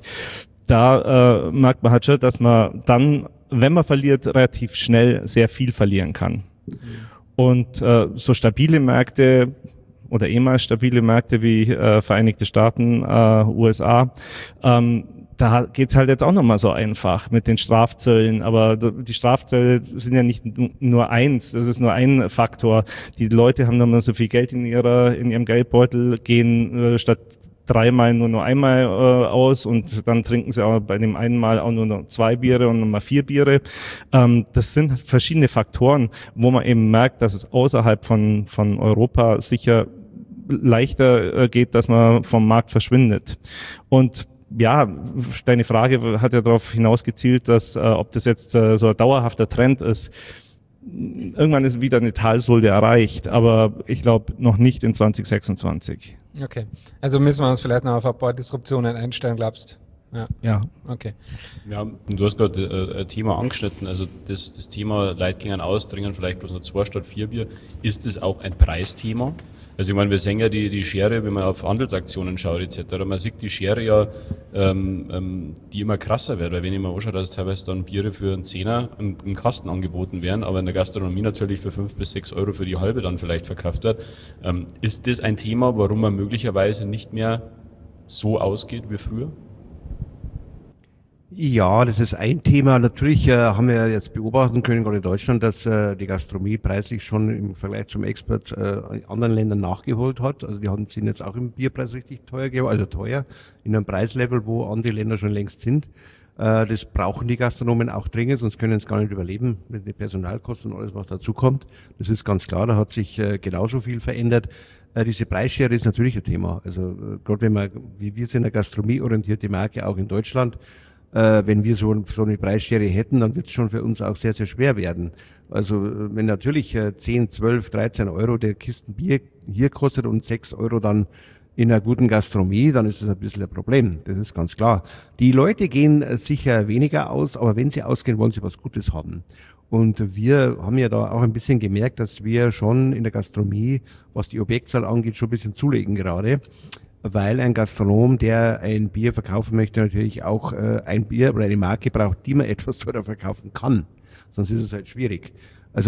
da äh, merkt man halt schon, dass man dann, wenn man verliert, relativ schnell sehr viel verlieren kann. Mhm. Und äh, so stabile Märkte oder ehemals stabile Märkte wie äh, Vereinigte Staaten, äh, U S A, ähm, da geht's halt jetzt auch nochmal so einfach mit den Strafzöllen, aber die Strafzölle sind ja nicht nur eins, das ist nur ein Faktor. Die Leute haben nochmal so viel Geld in ihrer in ihrem Geldbeutel, gehen äh, statt dreimal nur nur einmal äh, aus und dann trinken sie auch bei dem einen Mal auch nur noch zwei Biere und nochmal vier Biere. Ähm, das sind verschiedene Faktoren, wo man eben merkt, dass es außerhalb von von Europa sicher leichter äh, geht, dass man vom Markt verschwindet. Und ja, deine Frage hat ja darauf hinausgezielt, dass äh, ob das jetzt äh, so ein dauerhafter Trend ist. Irgendwann ist wieder eine Talsohle erreicht, aber ich glaube noch nicht in zwanzig sechsundzwanzig. Okay, also müssen wir uns vielleicht noch auf ein paar Disruptionen einstellen, glaubst du? Ja. Ja. Okay. Ja, du hast gerade äh, ein Thema angeschnitten, also das, das Thema Leute gehen ausdringen, vielleicht bloß noch zwei statt vier Bier. Ist das auch ein Preisthema? Also ich meine, wir sehen ja die, die Schere, wenn man auf Handelsaktionen schaut et cetera. Man sieht die Schere ja, ähm, ähm, die immer krasser wird, weil wenn ich mir anschaue, dass teilweise dann Biere für einen Zehner im, im Kasten angeboten werden, aber in der Gastronomie natürlich für fünf bis sechs Euro für die halbe dann vielleicht verkauft wird. Ähm, ist das ein Thema, warum man möglicherweise nicht mehr so ausgeht wie früher? Ja, das ist ein Thema. Natürlich äh, haben wir jetzt beobachten können, gerade in Deutschland, dass äh, die Gastronomie preislich schon im Vergleich zum Export äh, in anderen Ländern nachgeholt hat. Also die haben, sind jetzt auch im Bierpreis richtig teuer geworden, also teuer, in einem Preislevel, wo andere Länder schon längst sind. Äh, das brauchen die Gastronomen auch dringend, sonst können sie gar nicht überleben mit den Personalkosten und alles, was dazukommt. Das ist ganz klar, da hat sich äh, genauso viel verändert. Äh, diese Preisschere ist natürlich ein Thema. Also äh, gerade wenn man, wie wir sind, eine gastronomieorientierte Marke, auch in Deutschland, wenn wir so, so eine Preisschere hätten, dann wird es schon für uns auch sehr, sehr schwer werden. Also wenn natürlich zehn, zwölf, dreizehn Euro der Kisten Bier hier kostet und sechs Euro dann in einer guten Gastronomie, dann ist das ein bisschen ein Problem. Das ist ganz klar. Die Leute gehen sicher weniger aus, aber wenn sie ausgehen, wollen sie was Gutes haben. Und wir haben ja da auch ein bisschen gemerkt, dass wir schon in der Gastronomie, was die Objektzahl angeht, schon ein bisschen zulegen gerade. Weil ein Gastronom, der ein Bier verkaufen möchte, natürlich auch äh, ein Bier oder eine Marke braucht, die man etwas teurer verkaufen kann. Sonst ist es halt schwierig. Also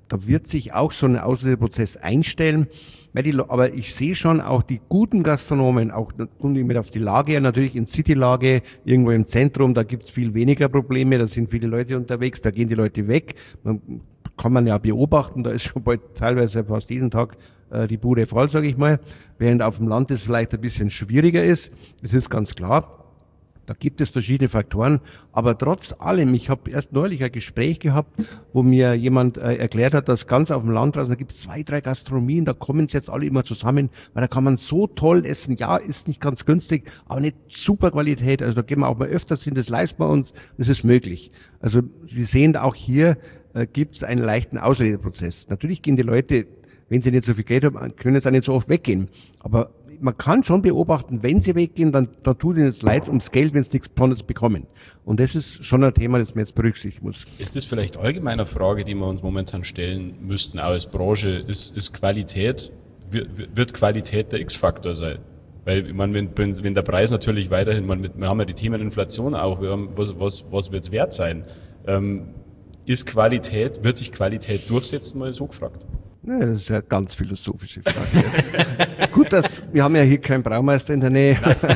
da wird sich auch so ein Ausleseprozess einstellen. Weil die, aber ich sehe schon auch die guten Gastronomen, auch mit auf die Lage, natürlich in City-Lage, irgendwo im Zentrum, da gibt's viel weniger Probleme, da sind viele Leute unterwegs, da gehen die Leute weg. Man, kann man ja beobachten, da ist schon bald teilweise fast jeden Tag äh, die Bude voll, sage ich mal. Während auf dem Land es vielleicht ein bisschen schwieriger ist, das ist ganz klar. Da gibt es verschiedene Faktoren, aber trotz allem, ich habe erst neulich ein Gespräch gehabt, wo mir jemand äh, erklärt hat, dass ganz auf dem Land draußen, da gibt es zwei, drei Gastronomien, da kommen sie jetzt alle immer zusammen, weil da kann man so toll essen. Ja, ist nicht ganz günstig, aber nicht super Qualität. Also da gehen wir auch mal öfters hin, das leisten wir uns, das ist möglich. Also Sie sehen auch hier äh, gibt es einen leichten Ausleseprozess. Natürlich gehen die Leute, wenn sie nicht so viel Geld haben, können jetzt auch nicht so oft weggehen. Aber man kann schon beobachten, wenn sie weggehen, dann, dann tut ihnen es leid ums Geld, wenn sie nichts Besonderes bekommen. Und das ist schon ein Thema, das man jetzt berücksichtigen muss. Ist das vielleicht allgemein eine Frage, die wir uns momentan stellen müssten, auch als Branche? Ist, ist Qualität, wird, wird Qualität der X-Faktor sein? Weil, ich meine, wenn, wenn der Preis natürlich weiterhin, man, wir haben ja die Themen Inflation auch, wir haben, was, was, was wird es wert sein? Ähm, ist Qualität, wird sich Qualität durchsetzen, mal so gefragt? Ja, das ist ja eine ganz philosophische Frage jetzt. Gut, dass wir haben ja hier keinen Braumeister in der Nähe.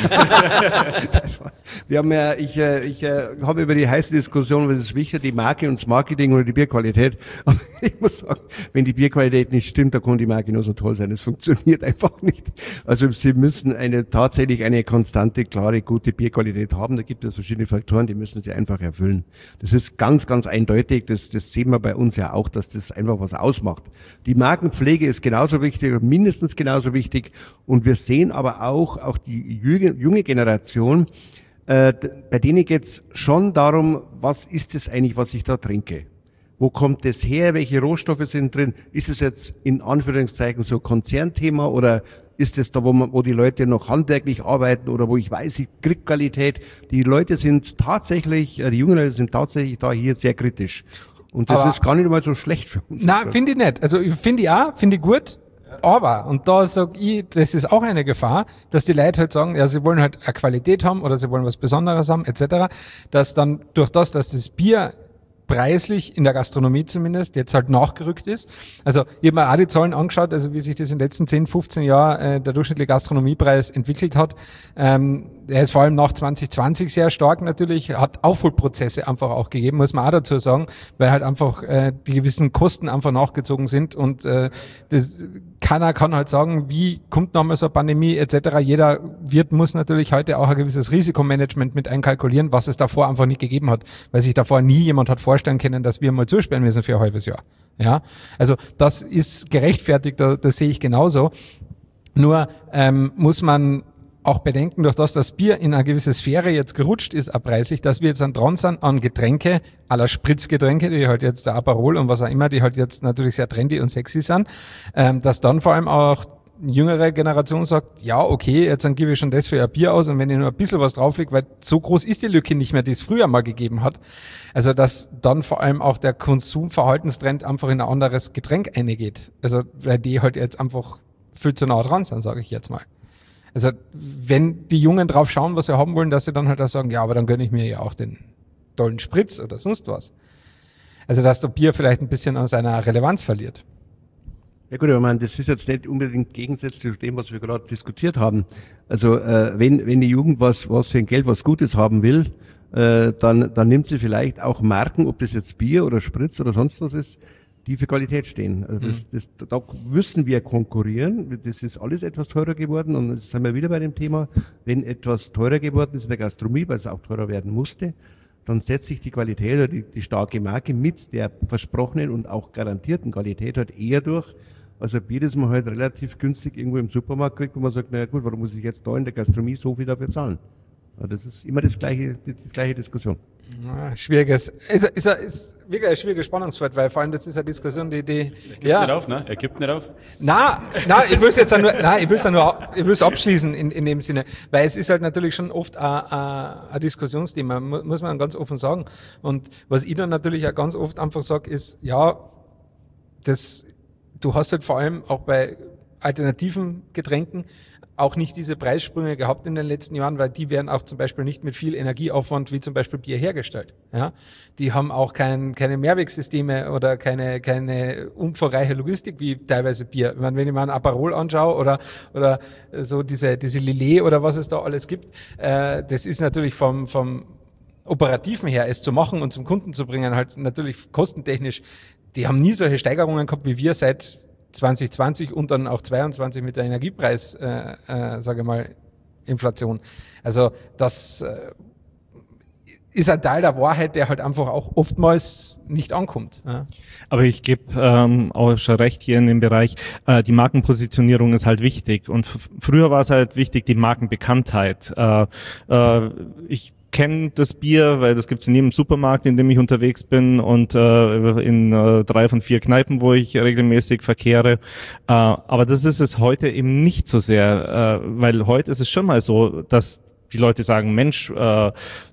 Wir haben ja, ich, ich habe über die heiße Diskussion, was ist wichtiger, die Marke und das Marketing oder die Bierqualität. Aber ich muss sagen, wenn die Bierqualität nicht stimmt, dann kann die Marke nur so toll sein. Es funktioniert einfach nicht. Also Sie müssen eine tatsächlich eine konstante, klare, gute Bierqualität haben. Da gibt es verschiedene Faktoren, die müssen Sie einfach erfüllen. Das ist ganz, ganz eindeutig. Das, das sehen wir bei uns ja auch, dass das einfach was ausmacht. Die Markenpflege ist genauso wichtig, mindestens genauso wichtig. Und wir sehen aber auch, auch die junge Generation, äh, bei denen geht es schon darum, was ist es eigentlich, was ich da trinke? Wo kommt das her? Welche Rohstoffe sind drin? Ist es jetzt in Anführungszeichen so Konzernthema oder ist es da, wo, man, wo die Leute noch handwerklich arbeiten oder wo ich weiß, ich krieg Qualität? Die Leute sind tatsächlich, die jungen Leute sind tatsächlich da hier sehr kritisch. Und das aber ist gar nicht mal so schlecht für uns. Nein, finde ich nicht. Also ich finde ich auch, finde ich gut. Aber, und da sag ich, das ist auch eine Gefahr, dass die Leute halt sagen, ja, sie wollen halt eine Qualität haben oder sie wollen was Besonderes haben, et cetera, dass dann durch das, dass das Bier preislich in der Gastronomie zumindest jetzt halt nachgerückt ist. Also ich habe mir auch die Zahlen angeschaut, also wie sich das in den letzten zehn, fünfzehn Jahren äh, der durchschnittliche Gastronomiepreis entwickelt hat. Ähm, er ist vor allem nach zwanzig zwanzig sehr stark natürlich, hat Aufholprozesse einfach auch gegeben, muss man auch dazu sagen, weil halt einfach äh, die gewissen Kosten einfach nachgezogen sind und äh, das, keiner kann halt sagen, wie kommt nochmal so eine Pandemie et cetera. Jeder Wirt muss natürlich heute auch ein gewisses Risikomanagement mit einkalkulieren, was es davor einfach nicht gegeben hat, weil sich davor nie jemand hat vorstellen können, dass wir mal zusperren müssen für ein halbes Jahr. Ja, also das ist gerechtfertigt, das, das sehe ich genauso. Nur ähm, muss man auch bedenken, durch das das Bier in eine gewisse Sphäre jetzt gerutscht ist, auch preislich, dass wir jetzt dann dran sind an Getränke, aller Spritzgetränke, die halt jetzt der Aperol und was auch immer, die halt jetzt natürlich sehr trendy und sexy sind, ähm, dass dann vor allem auch jüngere Generation sagt, ja, okay, jetzt dann gebe ich schon das für ein Bier aus und wenn ich nur ein bisschen was drauflege, weil so groß ist die Lücke nicht mehr, die es früher mal gegeben hat. Also, dass dann vor allem auch der Konsumverhaltenstrend einfach in ein anderes Getränk eingeht. Also, weil die halt jetzt einfach viel zu nah dran sind, sage ich jetzt mal. Also, wenn die Jungen drauf schauen, was sie haben wollen, dass sie dann halt auch sagen, ja, aber dann gönne ich mir ja auch den tollen Spritz oder sonst was. Also, dass der Bier vielleicht ein bisschen an seiner Relevanz verliert. Ja gut, aber man, das ist jetzt nicht unbedingt gegensätzlich zu dem, was wir gerade diskutiert haben. Also äh, wenn wenn die Jugend was was für ein Geld was Gutes haben will, äh, dann dann nimmt sie vielleicht auch Marken, ob das jetzt Bier oder Spritz oder sonst was ist, die für Qualität stehen. Also das, das, da müssen wir konkurrieren. Das ist alles etwas teurer geworden und jetzt sind wir wieder bei dem Thema, wenn etwas teurer geworden ist in der Gastronomie, weil es auch teurer werden musste, dann setzt sich die Qualität oder die, die starke Marke mit der versprochenen und auch garantierten Qualität halt eher durch, als ein Bier, das man halt relativ günstig irgendwo im Supermarkt kriegt, wo man sagt, naja gut, warum muss ich jetzt da in der Gastronomie so viel dafür zahlen? Aber das ist immer das gleiche, die, die gleiche Diskussion. Ja, schwieriges, ist, ist, ist wirklich ein schwieriges Spannungsfeld, weil vor allem das ist eine Diskussion, die, die, Er gibt ja. nicht auf, ne? Er gibt nicht auf. Na, na, ich will es jetzt ja nur, nein, ich will es ja nur, ich will es abschließen in, in dem Sinne, weil es ist halt natürlich schon oft ein, ein, ein Diskussionsthema, muss man ganz offen sagen. Und was ich dann natürlich auch ganz oft einfach sage, ist, ja, das, du hast halt vor allem auch bei alternativen Getränken auch nicht diese Preissprünge gehabt in den letzten Jahren, weil die werden auch zum Beispiel nicht mit viel Energieaufwand wie zum Beispiel Bier hergestellt. Ja, die haben auch kein, keine Mehrwegsysteme oder keine keine umfangreiche Logistik wie teilweise Bier. Ich meine, wenn ich mir ein Aperol anschaue oder oder so diese diese Lillet oder was es da alles gibt, äh, das ist natürlich vom vom Operativen her, es zu machen und zum Kunden zu bringen, halt natürlich kostentechnisch. Die haben nie solche Steigerungen gehabt wie wir seit zwanzig zwanzig und dann auch zweiundzwanzig mit der Energiepreis, äh, äh, sage ich mal, Inflation. Also das äh, ist ein Teil der Wahrheit, der halt einfach auch oftmals nicht ankommt. Ja. Aber ich gebe ähm, auch schon recht hier in dem Bereich, äh, die Markenpositionierung ist halt wichtig. Und f- früher war es halt wichtig, die Markenbekanntheit. Äh, äh, ich kenne das Bier, weil das gibt's in jedem Supermarkt, in dem ich unterwegs bin und äh, in äh, drei von vier Kneipen, wo ich regelmäßig verkehre. Äh, aber das ist es heute eben nicht so sehr, äh, weil heute ist es schon mal so, dass die Leute sagen, Mensch, äh,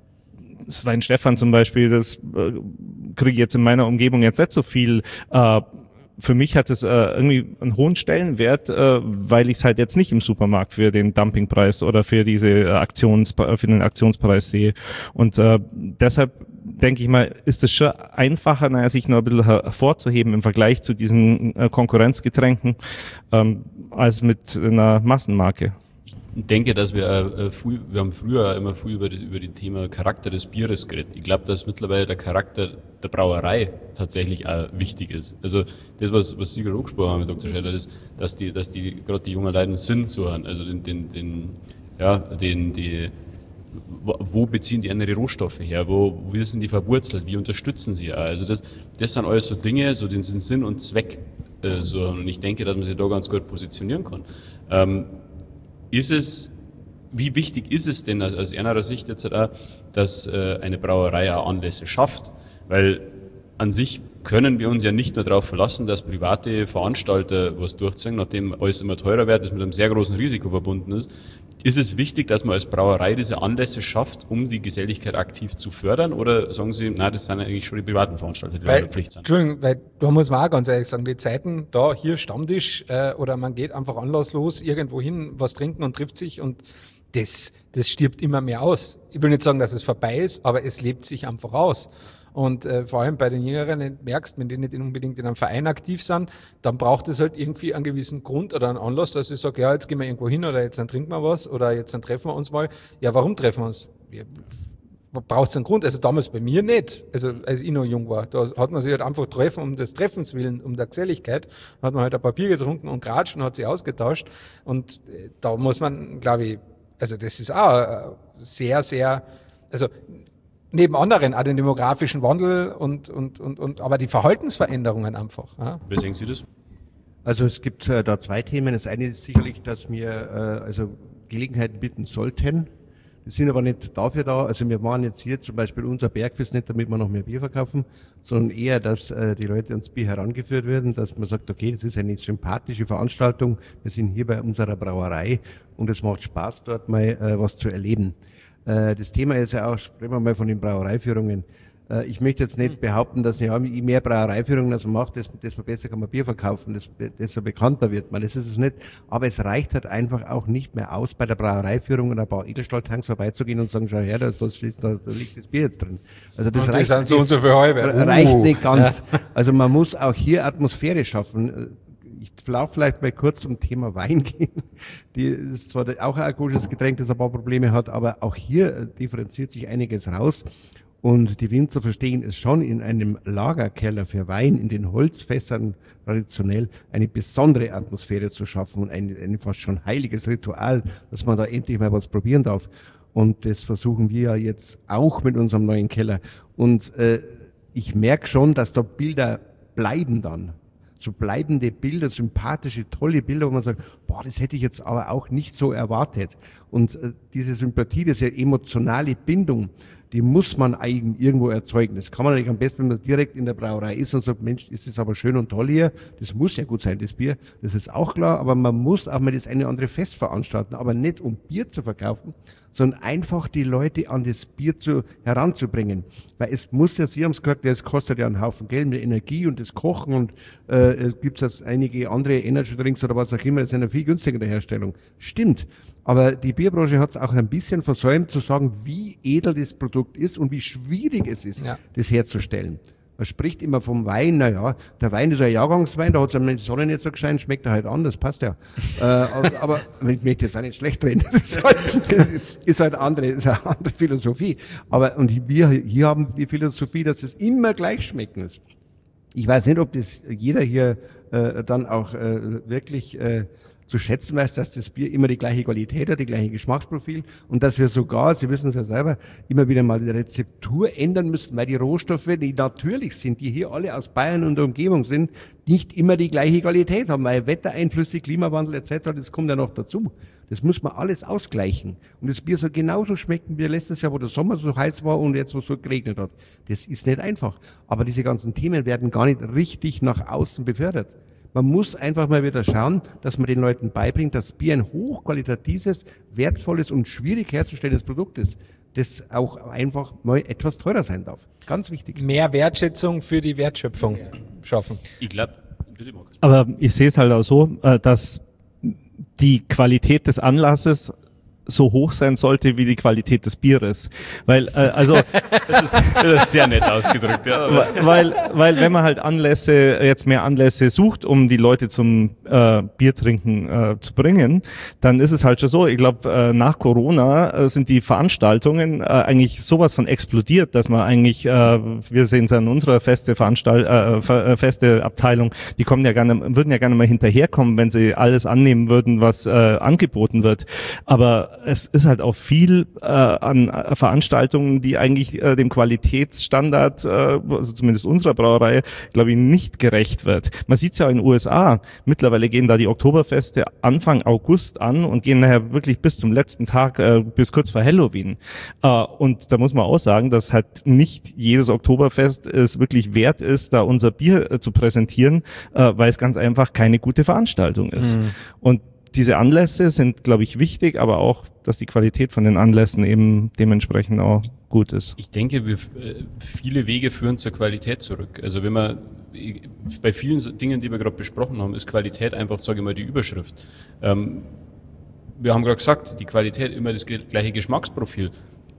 das Weinstefan zum Beispiel, das äh, kriege ich jetzt in meiner Umgebung jetzt nicht so viel. Äh, Für mich hat es äh, irgendwie einen hohen Stellenwert, äh, weil ich es halt jetzt nicht im Supermarkt für den Dumpingpreis oder für diese Aktions für den Aktionspreis sehe. Und äh, deshalb denke ich mal, ist es schon einfacher, naja, sich noch ein bisschen hervorzuheben im Vergleich zu diesen äh, Konkurrenzgetränken ähm, als mit einer Massenmarke. Ich denke, dass wir äh, früh, wir haben früher immer früh über das über die Thema Charakter des Bieres geredet. Ich glaube, dass mittlerweile der Charakter der Brauerei tatsächlich auch wichtig ist. Also das, was was Sie gerade angesprochen haben mit Doktor Scheller, ist, dass die dass die gerade die jungen Leute einen Sinn suchen, also den den den ja den die wo beziehen die ihre Rohstoffe her, wo wie sind die verwurzelt, wie unterstützen sie auch. Also das das sind alles so Dinge, so den Sinn und Zweck äh, suchen. Und ich denke, dass man sich da ganz gut positionieren kann. Ähm, Ist es, wie wichtig ist es denn aus Ihrer Sicht jetzt auch, dass äh, eine Brauerei auch Anlässe schafft? Weil an sich können wir uns ja nicht nur darauf verlassen, dass private Veranstalter was durchziehen, nachdem alles immer teurer wird, das mit einem sehr großen Risiko verbunden ist. Ist es wichtig, dass man als Brauerei diese Anlässe schafft, um die Geselligkeit aktiv zu fördern? Oder sagen Sie, nein, das sind eigentlich schon die privaten Veranstalter, die Weil, da Pflicht sind? Entschuldigung, weil da muss man auch ganz ehrlich sagen, die Zeiten, da hier Stammtisch äh, oder man geht einfach anlasslos irgendwo hin, was trinken und trifft sich und das, das stirbt immer mehr aus. Ich will nicht sagen, dass es vorbei ist, aber es lebt sich einfach aus. Und äh, vor allem bei den Jüngeren, wenn du merkst, wenn die nicht unbedingt in einem Verein aktiv sind, dann braucht es halt irgendwie einen gewissen Grund oder einen Anlass, dass ich sage, ja, jetzt gehen wir irgendwo hin oder jetzt dann trinken wir was oder jetzt dann treffen wir uns mal. Ja, warum treffen wir uns? Ja, braucht es einen Grund? Also damals bei mir nicht, also als ich noch jung war. Da hat man sich halt einfach treffen um des Treffens willen, um der Geselligkeit. Da hat man halt ein paar Bier getrunken und geratscht und hat sich ausgetauscht. Und äh, da muss man, glaube ich, also das ist auch äh, sehr, sehr, also neben anderen auch den demografischen Wandel und, und, und, und, aber die Verhaltensveränderungen einfach. Ja. Wie sehen Sie das? Also es gibt äh, da zwei Themen. Das eine ist sicherlich, dass wir äh, also Gelegenheiten bieten sollten. Die sind aber nicht dafür da. Also wir machen jetzt hier zum Beispiel unser Bergfest nicht, damit wir noch mehr Bier verkaufen, sondern eher, dass äh, die Leute ans Bier herangeführt werden, dass man sagt, okay, das ist eine sympathische Veranstaltung. Wir sind hier bei unserer Brauerei und es macht Spaß, dort mal äh, was zu erleben. Das Thema ist ja auch, sprechen wir mal von den Brauereiführungen. Ich möchte jetzt nicht behaupten, dass ja, je mehr Brauereiführungen also macht, desto besser kann man Bier verkaufen, desto bekannter wird man. Das ist es nicht. Aber es reicht halt einfach auch nicht mehr aus, bei der Brauereiführung an ein paar Edelstahltanks vorbeizugehen und sagen, schau her, da, da, da liegt das Bier jetzt drin. Also das Und reicht, die sind so und so für halbe. reicht Uh. nicht ganz. Also man muss auch hier Atmosphäre schaffen. Ich darf vielleicht mal kurz zum Thema Wein gehen. Die ist zwar auch ein alkoholisches Getränk, das ein paar Probleme hat, aber auch hier differenziert sich einiges raus. Und die Winzer verstehen es schon, in einem Lagerkeller für Wein, in den Holzfässern traditionell, eine besondere Atmosphäre zu schaffen und ein, ein fast schon heiliges Ritual, dass man da endlich mal was probieren darf. Und das versuchen wir ja jetzt auch mit unserem neuen Keller. Und äh, ich merke schon, dass da Bilder bleiben dann. So bleibende Bilder, sympathische, tolle Bilder, wo man sagt, boah, das hätte ich jetzt aber auch nicht so erwartet. Und äh, diese Sympathie, diese emotionale Bindung, die muss man eigen irgendwo erzeugen. Das kann man natürlich am besten, wenn man direkt in der Brauerei ist und sagt, Mensch, ist das aber schön und toll hier. Das muss ja gut sein, das Bier. Das ist auch klar, aber man muss auch mal das eine oder andere Fest veranstalten, aber nicht um Bier zu verkaufen, sondern einfach die Leute an das Bier zu, heranzubringen. Weil es muss ja, Sie haben es gesagt, das kostet ja einen Haufen Geld mit Energie und das Kochen und äh, es gibt jetzt einige andere Energy Drinks oder was auch immer, das ist eine viel günstigere Herstellung. Stimmt. Aber die Bierbranche hat es auch ein bisschen versäumt zu sagen, wie edel das Produkt ist und wie schwierig es ist, ja. das herzustellen. Man spricht immer vom Wein, naja, der Wein ist ein Jahrgangswein, da hat es die Sonne nicht so gescheint, schmeckt er halt anders, passt ja. äh, aber, aber ich möchte jetzt auch nicht schlecht reden, das ist halt, das ist halt andere, ist eine andere Philosophie. Aber, und wir hier haben die Philosophie, dass es immer gleich schmecken muss. Ich weiß nicht, ob das jeder hier äh, dann auch äh, wirklich äh, zu schätzen weiß, dass das Bier immer die gleiche Qualität hat, die gleiche Geschmacksprofil und dass wir sogar, Sie wissen es ja selber, immer wieder mal die Rezeptur ändern müssen, weil die Rohstoffe, die natürlich sind, die hier alle aus Bayern und der Umgebung sind, nicht immer die gleiche Qualität haben, weil Wettereinflüsse, Klimawandel et cetera, das kommt ja noch dazu. Das muss man alles ausgleichen. Und das Bier soll genauso schmecken wie letztes Jahr, wo der Sommer so heiß war und jetzt, wo es so geregnet hat. Das ist nicht einfach. Aber diese ganzen Themen werden gar nicht richtig nach außen befördert. Man muss einfach mal wieder schauen, dass man den Leuten beibringt, dass Bier ein hochqualitatives, wertvolles und schwierig herzustellendes Produkt ist, das auch einfach mal etwas teurer sein darf. Ganz wichtig. Mehr Wertschätzung für die Wertschöpfung schaffen. Ich glaube, aber ich sehe es halt auch so, dass die Qualität des Anlasses so hoch sein sollte wie die Qualität des Bieres, weil äh, also das ist, das ist sehr nett ausgedrückt, ja. weil weil wenn man halt Anlässe jetzt mehr Anlässe sucht, um die Leute zum äh, Biertrinken äh, zu bringen, dann ist es halt schon so. Ich glaube, äh, nach Corona äh, sind die Veranstaltungen äh, eigentlich sowas von explodiert, dass man eigentlich, äh, wir sehen es an unserer feste Veranstalt äh, feste Abteilung, die kommen ja gerne, würden ja gerne mal hinterherkommen, wenn sie alles annehmen würden, was äh, angeboten wird, aber es ist halt auch viel äh, an äh, Veranstaltungen, die eigentlich äh, dem Qualitätsstandard, äh, also zumindest unserer Brauerei, glaube ich, nicht gerecht wird. Man sieht es ja in den U S A. Mittlerweile gehen da die Oktoberfeste Anfang August an und gehen nachher wirklich bis zum letzten Tag, äh, bis kurz vor Halloween. Äh, und da muss man auch sagen, dass halt nicht jedes Oktoberfest es wirklich wert ist, da unser Bier äh, zu präsentieren, äh, weil es ganz einfach keine gute Veranstaltung ist. Mhm. Und diese Anlässe sind, glaube ich, wichtig, aber auch, dass die Qualität von den Anlässen eben dementsprechend auch gut ist. Ich denke, wir, viele Wege führen zur Qualität zurück. Also wenn man, bei vielen Dingen, die wir gerade besprochen haben, ist Qualität einfach, sage ich mal, die Überschrift. Ähm, wir haben gerade gesagt, die Qualität immer das gleiche Geschmacksprofil.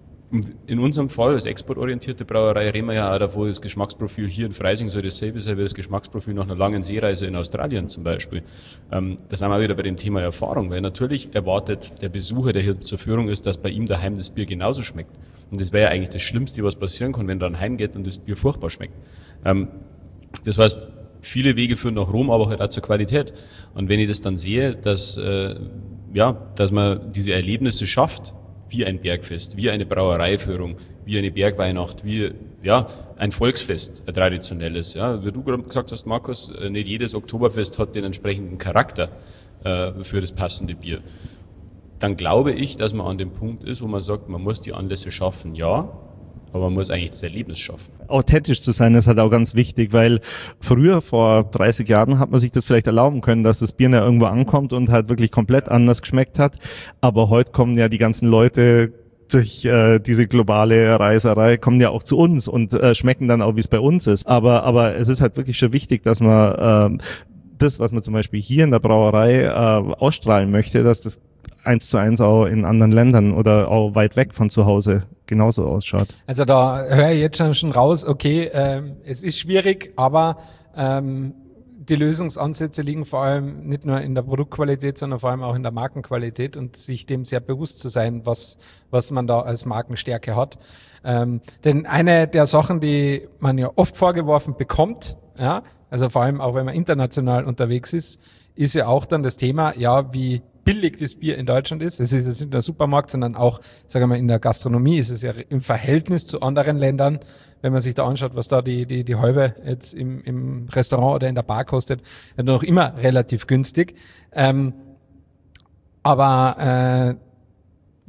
In unserem Fall, als exportorientierte Brauerei, reden wir ja auch davon, das Geschmacksprofil hier in Freising soll dasselbe sein wie das Geschmacksprofil nach einer langen Seereise in Australien zum Beispiel. Ähm, da sind wir wieder bei dem Thema Erfahrung, weil natürlich erwartet der Besucher, der hier zur Führung ist, dass bei ihm daheim das Bier genauso schmeckt. Und das wäre ja eigentlich das Schlimmste, was passieren kann, wenn er dann heimgeht und das Bier furchtbar schmeckt. Ähm, das heißt, viele Wege führen nach Rom, aber halt auch zur Qualität. Und wenn ich das dann sehe, dass, äh, ja, dass man diese Erlebnisse schafft, wie ein Bergfest, wie eine Brauereiführung, wie eine Bergweihnacht, wie ja ein Volksfest, ein traditionelles. Ja, wie du gerade gesagt hast, Markus, nicht jedes Oktoberfest hat den entsprechenden Charakter äh, für das passende Bier. Dann glaube ich, dass man an dem Punkt ist, wo man sagt, man muss die Anlässe schaffen, ja, aber man muss eigentlich das Erlebnis schaffen. Authentisch zu sein ist halt auch ganz wichtig, weil früher, vor dreißig Jahren, hat man sich das vielleicht erlauben können, dass das Bier ja irgendwo ankommt und halt wirklich komplett anders geschmeckt hat. Aber heute kommen ja die ganzen Leute durch äh, diese globale Reiserei, kommen ja auch zu uns und äh, schmecken dann auch, wie es bei uns ist. Aber aber es ist halt wirklich schon wichtig, dass man äh, das, was man zum Beispiel hier in der Brauerei äh, ausstrahlen möchte, dass das eins zu eins auch in anderen Ländern oder auch weit weg von zu Hause genauso ausschaut. Also da höre ich jetzt schon, schon raus, okay, ähm, es ist schwierig, aber ähm, die Lösungsansätze liegen vor allem nicht nur in der Produktqualität, sondern vor allem auch in der Markenqualität und sich dem sehr bewusst zu sein, was was man da als Markenstärke hat. Ähm, denn eine der Sachen, die man ja oft vorgeworfen bekommt, ja, also vor allem auch wenn man international unterwegs ist, ist ja auch dann das Thema, ja, wie billig das Bier in Deutschland ist. Es ist jetzt nicht nur der Supermarkt, sondern auch, sagen wir mal, in der Gastronomie ist es ja im Verhältnis zu anderen Ländern, wenn man sich da anschaut, was da die die die Halbe jetzt im im Restaurant oder in der Bar kostet, ja noch immer relativ günstig. Ähm, aber äh,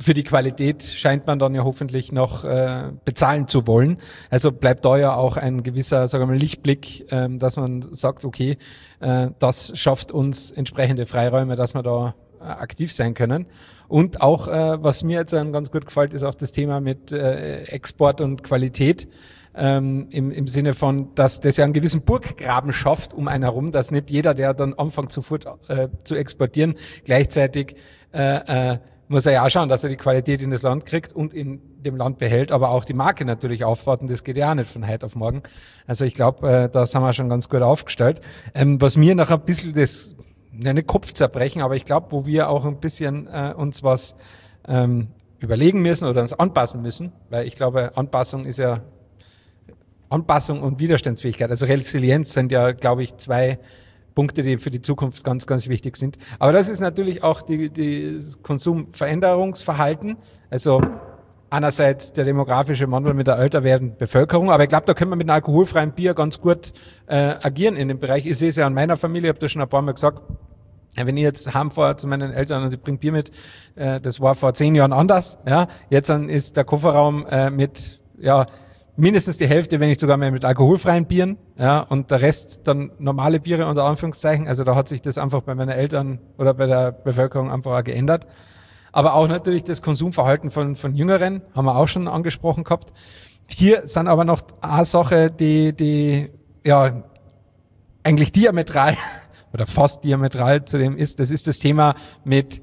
für die Qualität scheint man dann ja hoffentlich noch äh, bezahlen zu wollen. Also bleibt da ja auch ein gewisser, sagen wir mal, Lichtblick, ähm, dass man sagt, okay, äh, das schafft uns entsprechende Freiräume, dass wir da äh, aktiv sein können. Und auch, äh, was mir jetzt ähm, ganz gut gefällt, ist auch das Thema mit äh, Export und Qualität. Ähm, im, im Sinne von, dass das ja einen gewissen Burggraben schafft um einen herum, dass nicht jeder, der dann anfängt sofort äh, zu exportieren, gleichzeitig äh, äh, muss er ja auch schauen, dass er die Qualität in das Land kriegt und in dem Land behält, aber auch die Marke natürlich aufbaut und das geht ja auch nicht von heute auf morgen. Also ich glaube, äh, da sind wir schon ganz gut aufgestellt. Ähm, was mir noch ein bisschen das, ja, nicht Kopfzerbrechen, aber ich glaube, wo wir auch ein bisschen äh, uns was ähm, überlegen müssen oder uns anpassen müssen, weil ich glaube, Anpassung ist ja Anpassung und Widerstandsfähigkeit, also Resilienz sind ja, glaube ich, zwei Punkte, die für die Zukunft ganz, ganz wichtig sind. Aber das ist natürlich auch die, die das Konsumveränderungsverhalten, also einerseits der demografische Wandel mit der älter werdenden Bevölkerung, aber ich glaube, da können wir mit einem alkoholfreien Bier ganz gut äh, agieren in dem Bereich. Ich sehe es ja an meiner Familie, ich habe das schon ein paar Mal gesagt, wenn ich jetzt heimfahre zu meinen Eltern und sie bringen Bier mit, äh, das war vor zehn Jahren anders, ja, jetzt dann ist der Kofferraum äh, mit, ja, mindestens die Hälfte, wenn nicht sogar mehr mit alkoholfreien Bieren, ja, und der Rest dann normale Biere unter Anführungszeichen. Also da hat sich das einfach bei meinen Eltern oder bei der Bevölkerung einfach auch geändert. Aber auch natürlich das Konsumverhalten von, von Jüngeren, haben wir auch schon angesprochen gehabt. Hier sind aber noch eine Sache, die, die, ja, eigentlich diametral oder fast diametral zu dem ist. Das ist das Thema mit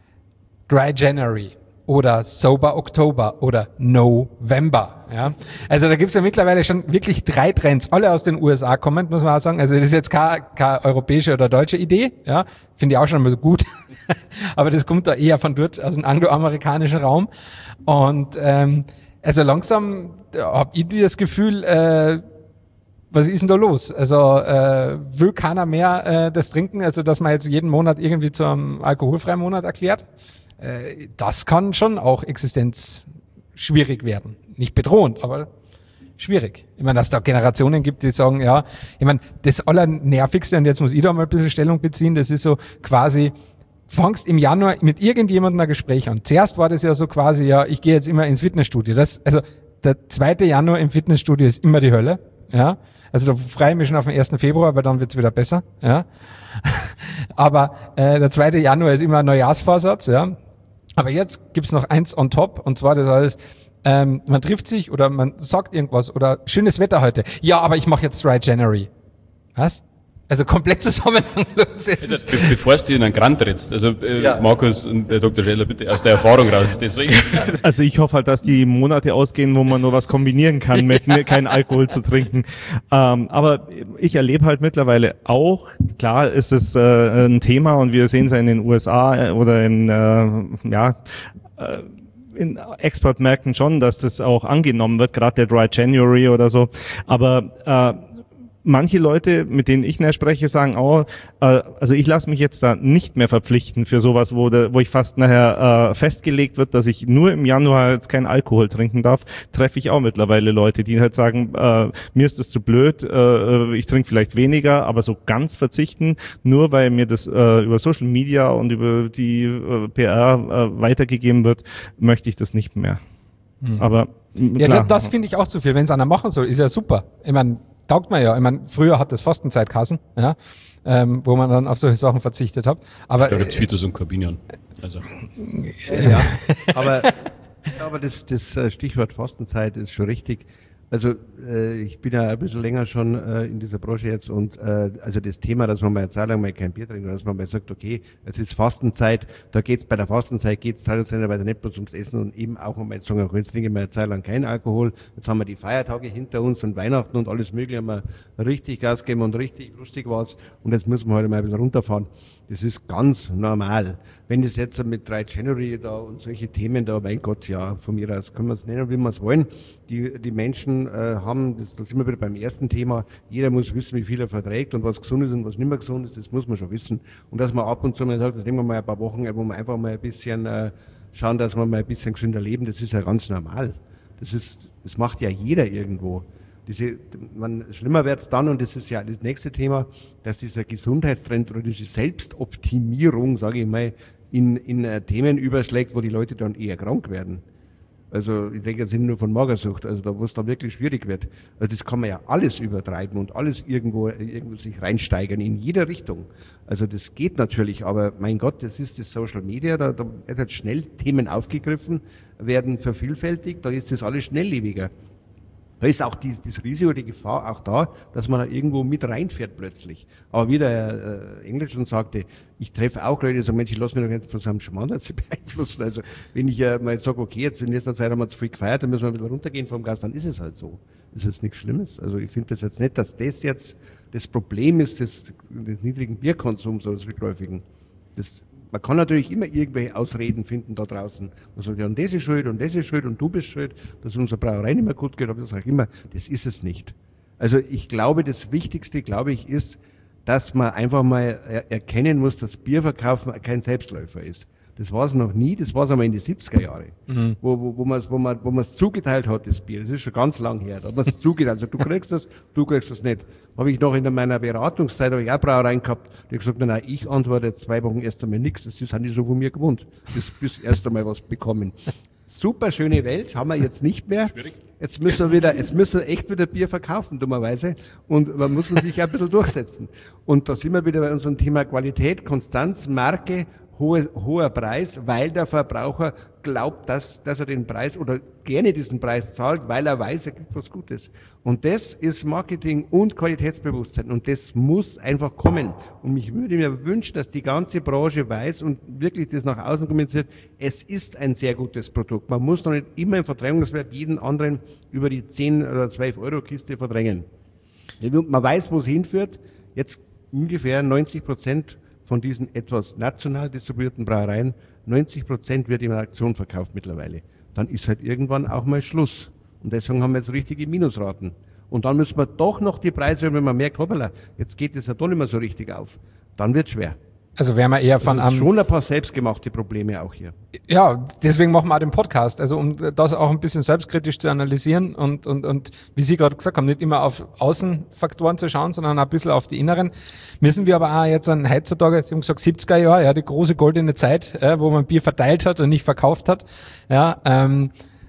Dry January oder Sober Oktober oder November. Ja, also da gibt's ja mittlerweile schon wirklich drei Trends, alle aus den U S A kommend, muss man auch sagen. Also das ist jetzt keine, keine europäische oder deutsche Idee, ja, finde ich auch schon mal so gut. Aber das kommt da eher von dort, aus dem angloamerikanischen Raum. Und ähm, also langsam habe ich das Gefühl, äh, was ist denn da los? Also äh, will keiner mehr äh, das trinken, also dass man jetzt jeden Monat irgendwie zu einem alkoholfreien Monat erklärt. Äh, das kann schon auch existenzschwierig werden. Nicht bedrohend, aber schwierig. Ich meine, dass es da Generationen gibt, die sagen, ja, ich meine, das Allernervigste, und jetzt muss ich da mal ein bisschen Stellung beziehen, das ist so quasi, fangst im Januar mit irgendjemandem ein Gespräch an. Zuerst war das ja so quasi, ja, ich gehe jetzt immer ins Fitnessstudio. Das, also der zweite Januar im Fitnessstudio ist immer die Hölle, ja. Also da freue ich mich schon auf den ersten Februar, weil dann wird's wieder besser, ja. Aber äh, der zweite Januar ist immer ein Neujahrsvorsatz, ja. Aber jetzt gibt's noch eins on top, und zwar das alles, ähm, man trifft sich oder man sagt irgendwas oder schönes Wetter heute. Ja, aber ich mache jetzt Dry January. Was? Also komplett zusammenhanglos. Be bevor es dir in einen Grand trittst, also äh, ja. Markus und der Doktor Scheller, bitte aus der Erfahrung raus. Deswegen. Also ich hoffe halt, dass die Monate ausgehen, wo man nur was kombinieren kann, mit ja. keinen Alkohol zu trinken. Ähm, aber ich erlebe halt mittlerweile auch, klar ist es äh, ein Thema und wir sehen es ja in den U S A oder in, äh, ja, äh, in Exportmärkten schon, dass das auch angenommen wird, gerade der Dry January oder so. Aber äh, manche Leute, mit denen ich näher spreche, sagen auch, äh, also ich lasse mich jetzt da nicht mehr verpflichten für sowas, wo, de, wo ich fast nachher äh, festgelegt wird, dass ich nur im Januar jetzt keinen Alkohol trinken darf. Treffe ich auch mittlerweile Leute, die halt sagen, äh, mir ist das zu blöd, äh, ich trinke vielleicht weniger, aber so ganz verzichten, nur weil mir das äh, über Social Media und über die äh, P R äh, weitergegeben wird, möchte ich das nicht mehr. Mhm. Aber ja, klar. Das, das finde ich auch zu viel. Wenn es einer machen soll, ist ja super. Ich meine, taugt man ja. Ich meine, früher hat das Fastenzeit geheißen, ja, ähm, wo man dann auf solche Sachen verzichtet hat. Aber da gibt's Vitus und Corbinian. Also. Ja, aber, aber das, das Stichwort Fastenzeit ist schon richtig. Also äh, ich bin ja ein bisschen länger schon äh, in dieser Branche jetzt und äh, also das Thema, dass man mal eine Zeit lang mal kein Bier trinkt, oder dass man mal sagt, okay, es ist Fastenzeit, da geht's bei der Fastenzeit geht's traditionellerweise nicht bloß ums Essen und eben auch um jetzt sagen, okay, jetzt trinke ich mal eine Zeit lang keinen Alkohol, jetzt haben wir die Feiertage hinter uns und Weihnachten und alles mögliche, haben wir richtig Gas gegeben und richtig lustig war's und jetzt müssen wir halt mal ein bisschen runterfahren. Das ist ganz normal. Wenn das jetzt mit Dry January da und solche Themen da, mein Gott, ja, von mir aus können wir es nennen, wie wir es wollen. Die, die Menschen äh, haben, das, das sind wir wieder beim ersten Thema, jeder muss wissen, wie viel er verträgt und was gesund ist und was nicht mehr gesund ist, das muss man schon wissen. Und dass man ab und zu mal sagt, das nehmen wir mal ein paar Wochen, wo wir einfach mal ein bisschen äh, schauen, dass wir mal ein bisschen gesünder leben, das ist ja ganz normal. Das ist, das macht ja jeder irgendwo. Diese, man, schlimmer wird's dann, und das ist ja das nächste Thema, dass dieser Gesundheitstrend oder diese Selbstoptimierung, sage ich mal, in, in äh, Themen überschlägt, wo die Leute dann eher krank werden. Also ich denke jetzt nicht nur von Magersucht, also da wo es dann wirklich schwierig wird. Also das kann man ja alles übertreiben und alles irgendwo, irgendwo sich reinsteigern in jeder Richtung. Also das geht natürlich, aber mein Gott, das ist das Social Media, da, da wird schnell Themen aufgegriffen, werden vervielfältigt, da ist das alles schnelllebiger. Da ist auch die, das Risiko, die Gefahr auch da, dass man da irgendwo mit reinfährt plötzlich. Aber wie der äh, Englisch schon sagte, ich treffe auch Leute, die sagen, Mensch, ich lasse mich doch jetzt von so einem Schmarrn beeinflussen. Also wenn ich äh, mal sage, okay, jetzt in letzter Zeit haben wir zu viel gefeiert, dann müssen wir ein bisschen runtergehen vom Gas, dann ist es halt so. Das ist nichts Schlimmes. Also ich finde das jetzt nicht, dass das jetzt das Problem ist des, des niedrigen Bierkonsums oder des rückläufigen. Das Man kann natürlich immer irgendwelche Ausreden finden da draußen. Man sagt, ja, und das ist schuld und das ist schuld und du bist schuld, dass unsere Brauerei nicht mehr gut geht, aber das sage ich immer, das ist es nicht. Also ich glaube, das Wichtigste, glaube ich, ist, dass man einfach mal er- erkennen muss, dass Bierverkaufen kein Selbstläufer ist. Das war es noch nie, das war es einmal in die siebziger Jahre, mhm. wo, wo, wo man es wo man, wo man's zugeteilt hat, das Bier. Das ist schon ganz lang her. Da hat man es zugeteilt. Also du kriegst das, du kriegst das nicht. Habe ich noch in meiner Beratungszeit auch Brauereien gehabt, die gesagt haben, nein, ich antworte jetzt zwei Wochen erst einmal nichts, das sind nicht so von mir gewohnt. Das ist erst einmal was bekommen. Super schöne Welt, haben wir jetzt nicht mehr. Schwierig. Jetzt müssen wir wieder, jetzt müssen wir echt wieder Bier verkaufen, dummerweise. Und man muss sich ja ein bisschen durchsetzen. Und da sind wir wieder bei unserem Thema Qualität, Konstanz, Marke, Hohe, hoher Preis, weil der Verbraucher glaubt, dass, dass er den Preis oder gerne diesen Preis zahlt, weil er weiß, er kriegt was Gutes. Und das ist Marketing und Qualitätsbewusstsein und das muss einfach kommen. Und mich würde mir wünschen, dass die ganze Branche weiß und wirklich das nach außen kommuniziert, es ist ein sehr gutes Produkt. Man muss noch nicht immer im Verdrängungswettbewerb jeden anderen über die zehn oder zwölf Euro Kiste verdrängen. Man weiß, wo es hinführt. Jetzt ungefähr neunzig Prozent von diesen etwas national distribuierten Brauereien, neunzig Prozent wird in der Aktion verkauft mittlerweile. Dann ist halt irgendwann auch mal Schluss. Und deswegen haben wir jetzt richtige Minusraten. Und dann müssen wir doch noch die Preise, wenn man merkt, hoppala, jetzt geht es ja doch nicht mehr so richtig auf. Dann wird es schwer. Also wären wir eher von einem... schon ein paar selbstgemachte Probleme auch hier. Ja, deswegen machen wir auch den Podcast, also um das auch ein bisschen selbstkritisch zu analysieren und, und, und wie Sie gerade gesagt haben, nicht immer auf Außenfaktoren zu schauen, sondern ein bisschen auf die inneren. Müssen wir aber auch jetzt an heutzutage, Sie haben gesagt siebziger Jahre, ja, die große goldene Zeit, ja, wo man Bier verteilt hat und nicht verkauft hat, ja, ähm,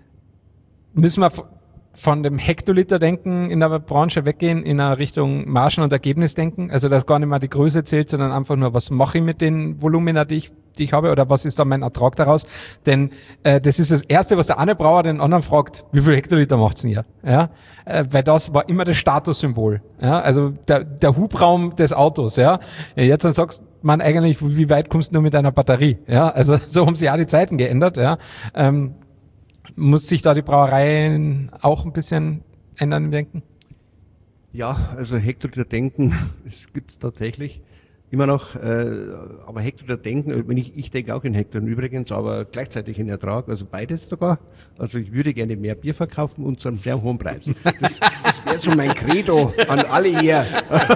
müssen wir von dem Hektoliter-Denken in der Branche weggehen, in eine Richtung Margen- und Ergebnisdenken. Also, dass gar nicht mal die Größe zählt, sondern einfach nur, was mache ich mit den Volumina, die ich, die ich habe, oder was ist da mein Ertrag daraus? Denn äh, das ist das Erste, was der eine Brauer den anderen fragt, wie viel Hektoliter macht's denn hier? Ja, äh, weil das war immer das Statussymbol. Ja, also der, der Hubraum des Autos. Ja, jetzt dann sagst man eigentlich, wie weit kommst du nur mit einer Batterie? Ja, also so haben sich ja die Zeiten geändert. Ja. Ähm, Muss sich da die Brauereien auch ein bisschen ändern im Denken? Ja, also Hektoliter Denken, das gibt's tatsächlich immer noch. Äh, aber Hektoliter Denken, wenn ich, ich denke auch in Hektolitern übrigens, aber gleichzeitig in Ertrag, also beides sogar. Also ich würde gerne mehr Bier verkaufen und zu einem sehr hohen Preis. Das, das wäre so mein Credo an alle hier.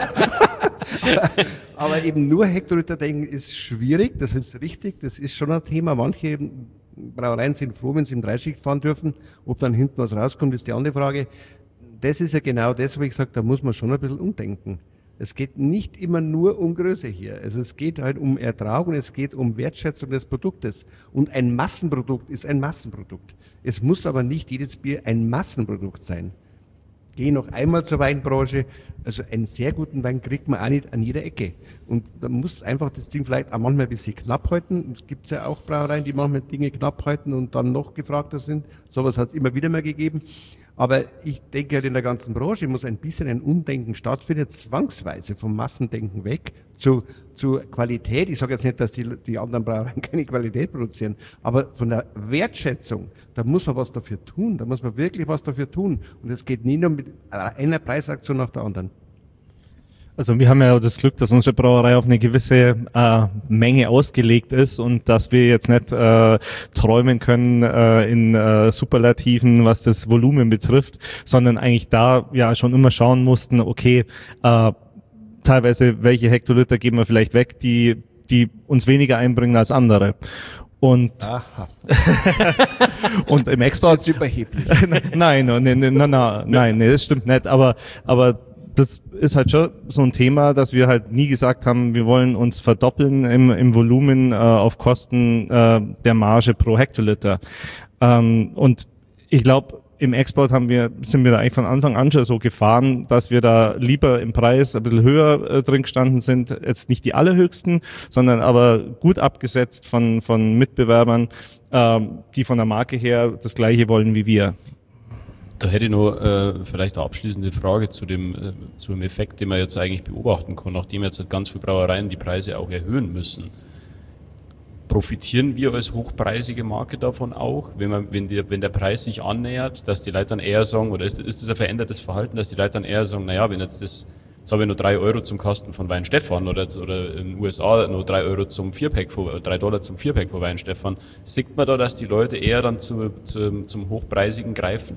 Aber eben nur Hektoliter Denken ist schwierig, das ist richtig, das ist schon ein Thema. Manche Brauereien sind froh, wenn sie im Dreischicht fahren dürfen. Ob dann hinten was rauskommt, ist die andere Frage. Das ist ja genau das, wo ich sage, da muss man schon ein bisschen umdenken. Es geht nicht immer nur um Größe hier. Also es geht halt um Ertrag und es geht um Wertschätzung des Produktes. Und ein Massenprodukt ist ein Massenprodukt. Es muss aber nicht jedes Bier ein Massenprodukt sein. Gehe noch einmal zur Weinbranche. Also einen sehr guten Wein kriegt man auch nicht an jeder Ecke. Und da muss einfach das Ding vielleicht auch manchmal ein bisschen knapp halten. Es gibt ja auch Brauereien, die manchmal Dinge knapp halten und dann noch gefragter sind. Sowas hat es immer wieder mal gegeben. Aber ich denke halt in der ganzen Branche muss ein bisschen ein Umdenken stattfinden, zwangsweise vom Massendenken weg zu, zu Qualität. Ich sage jetzt nicht, dass die, die anderen Brauereien keine Qualität produzieren, aber von der Wertschätzung, da muss man was dafür tun, da muss man wirklich was dafür tun. Und es geht nie nur mit einer Preisaktion nach der anderen. Also wir haben ja das Glück, dass unsere Brauerei auf eine gewisse äh, Menge ausgelegt ist und dass wir jetzt nicht äh, träumen können äh, in äh, Superlativen, was das Volumen betrifft, sondern eigentlich da ja schon immer schauen mussten, okay, äh, teilweise welche Hektoliter geben wir vielleicht weg, die die uns weniger einbringen als andere. Und Aha. und im Export überheblich. nein, nein, nein, nein, nein, nein, das stimmt nicht, aber aber das ist halt schon so ein Thema, dass wir halt nie gesagt haben, wir wollen uns verdoppeln im, im Volumen äh, auf Kosten äh, der Marge pro Hektoliter. Ähm, und ich glaube, im Export haben wir, sind wir da eigentlich von Anfang an schon so gefahren, dass wir da lieber im Preis ein bisschen höher äh, drin gestanden sind. Jetzt nicht die allerhöchsten, sondern aber gut abgesetzt von, von Mitbewerbern, äh, die von der Marke her das Gleiche wollen wie wir. Da hätte ich noch äh, vielleicht eine abschließende Frage zu dem, äh, zu dem Effekt, den man jetzt eigentlich beobachten kann, nachdem jetzt ganz viele Brauereien die Preise auch erhöhen müssen. Profitieren wir als hochpreisige Marke davon auch, wenn man, wenn, die, wenn der Preis sich annähert, dass die Leute dann eher sagen, oder ist, ist das ein verändertes Verhalten, dass die Leute dann eher sagen, naja, wenn jetzt das, jetzt habe ich nur drei Euro zum Kasten von Weinstefan oder, oder in den U S A nur drei Euro zum Vierpack, drei Dollar zum Vierpack von Weinstefan, sieht man da, dass die Leute eher dann zu, zu, zum Hochpreisigen greifen?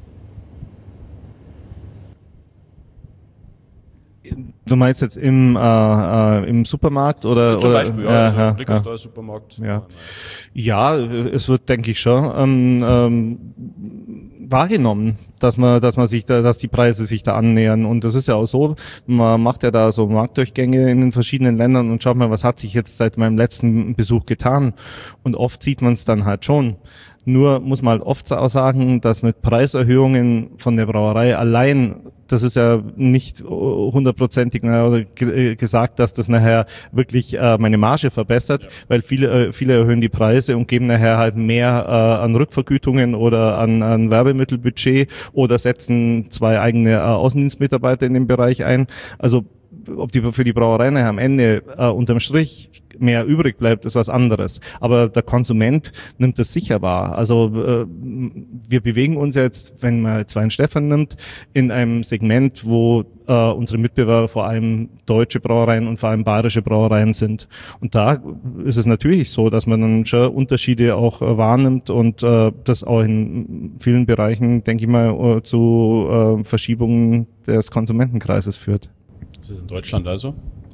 Du meinst jetzt im äh, äh, im Supermarkt oder zum oder, Beispiel ja, also ja, Liquor Store, ja. Supermarkt. Ja. ja, es wird, denke ich schon ähm, ähm, wahrgenommen, dass man, dass man sich da, dass die Preise sich da annähern. Und das ist ja auch so, man macht ja da so Marktdurchgänge in den verschiedenen Ländern und schaut mal, was hat sich jetzt seit meinem letzten Besuch getan. Und oft sieht man es dann halt schon. Nur muss man halt oft auch sagen, dass mit Preiserhöhungen von der Brauerei allein, das ist ja nicht hundertprozentig gesagt, dass das nachher wirklich äh, meine Marge verbessert, ja. weil viele äh, viele erhöhen die Preise und geben nachher halt mehr äh, an Rückvergütungen oder an, an Werbemittelbudget oder setzen zwei eigene äh, Außendienstmitarbeiter in dem Bereich ein. Also ob die für die Brauerei nachher am Ende äh, unterm Strich mehr übrig bleibt, ist was anderes. Aber der Konsument nimmt das sicher wahr. Also äh, wir bewegen uns jetzt, wenn man jetzt Weinstefan nimmt, in einem Segment, wo äh, unsere Mitbewerber vor allem deutsche Brauereien und vor allem bayerische Brauereien sind. Und da ist es natürlich so, dass man dann schon Unterschiede auch äh, wahrnimmt und äh, das auch in vielen Bereichen, denke ich mal, äh, zu äh, Verschiebungen des Konsumentenkreises führt. Ist das in Deutschland also?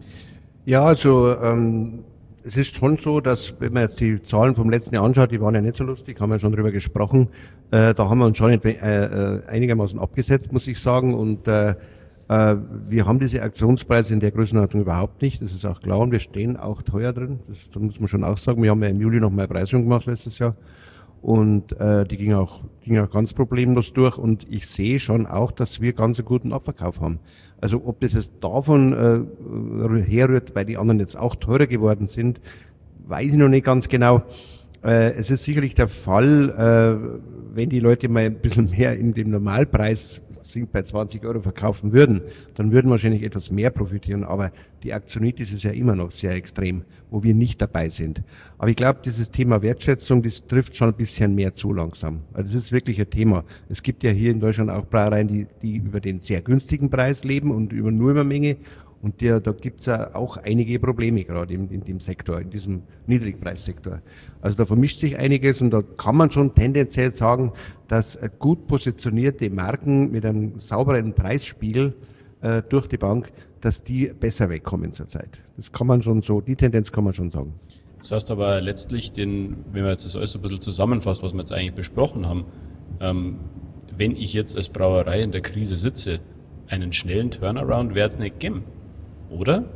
Ja, also ähm, es ist schon so, dass wenn man jetzt die Zahlen vom letzten Jahr anschaut, die waren ja nicht so lustig, haben wir schon drüber gesprochen, äh, da haben wir uns schon äh, äh, einigermaßen abgesetzt, muss ich sagen, und äh, äh, wir haben diese Aktionspreise in der Größenordnung überhaupt nicht, das ist auch klar, und wir stehen auch teuer drin, das, das muss man schon auch sagen. Wir haben ja im Juli noch mal eine Preisung gemacht letztes Jahr und äh, die ging auch, ging auch ganz problemlos durch, und ich sehe schon auch, dass wir ganz einen guten Abverkauf haben. Also ob das jetzt davon äh, herrührt, weil die anderen jetzt auch teurer geworden sind, weiß ich noch nicht ganz genau. Äh, es ist sicherlich der Fall, äh, wenn die Leute mal ein bisschen mehr in dem Normalpreis sind bei zwanzig Euro verkaufen würden, dann würden wahrscheinlich etwas mehr profitieren. Aber die Aktionitis ist ja immer noch sehr extrem, wo wir nicht dabei sind. Aber ich glaube, dieses Thema Wertschätzung, das trifft schon ein bisschen mehr zu langsam. Also das ist wirklich ein Thema. Es gibt ja hier in Deutschland auch Brauereien, die, die über den sehr günstigen Preis leben und über nur über Menge. Und der, da gibt's ja auch einige Probleme gerade in, in dem Sektor, in diesem Niedrigpreissektor. Also da vermischt sich einiges, und da kann man schon tendenziell sagen, dass gut positionierte Marken mit einem sauberen Preisspiegel äh, durch die Bank, dass die besser wegkommen zurzeit. Das kann man schon so, die Tendenz kann man schon sagen. Das heißt aber letztlich, den, wenn man jetzt das alles so ein bisschen zusammenfasst, was wir jetzt eigentlich besprochen haben, ähm, wenn ich jetzt als Brauerei in der Krise sitze, einen schnellen Turnaround wird es nicht geben. Oder?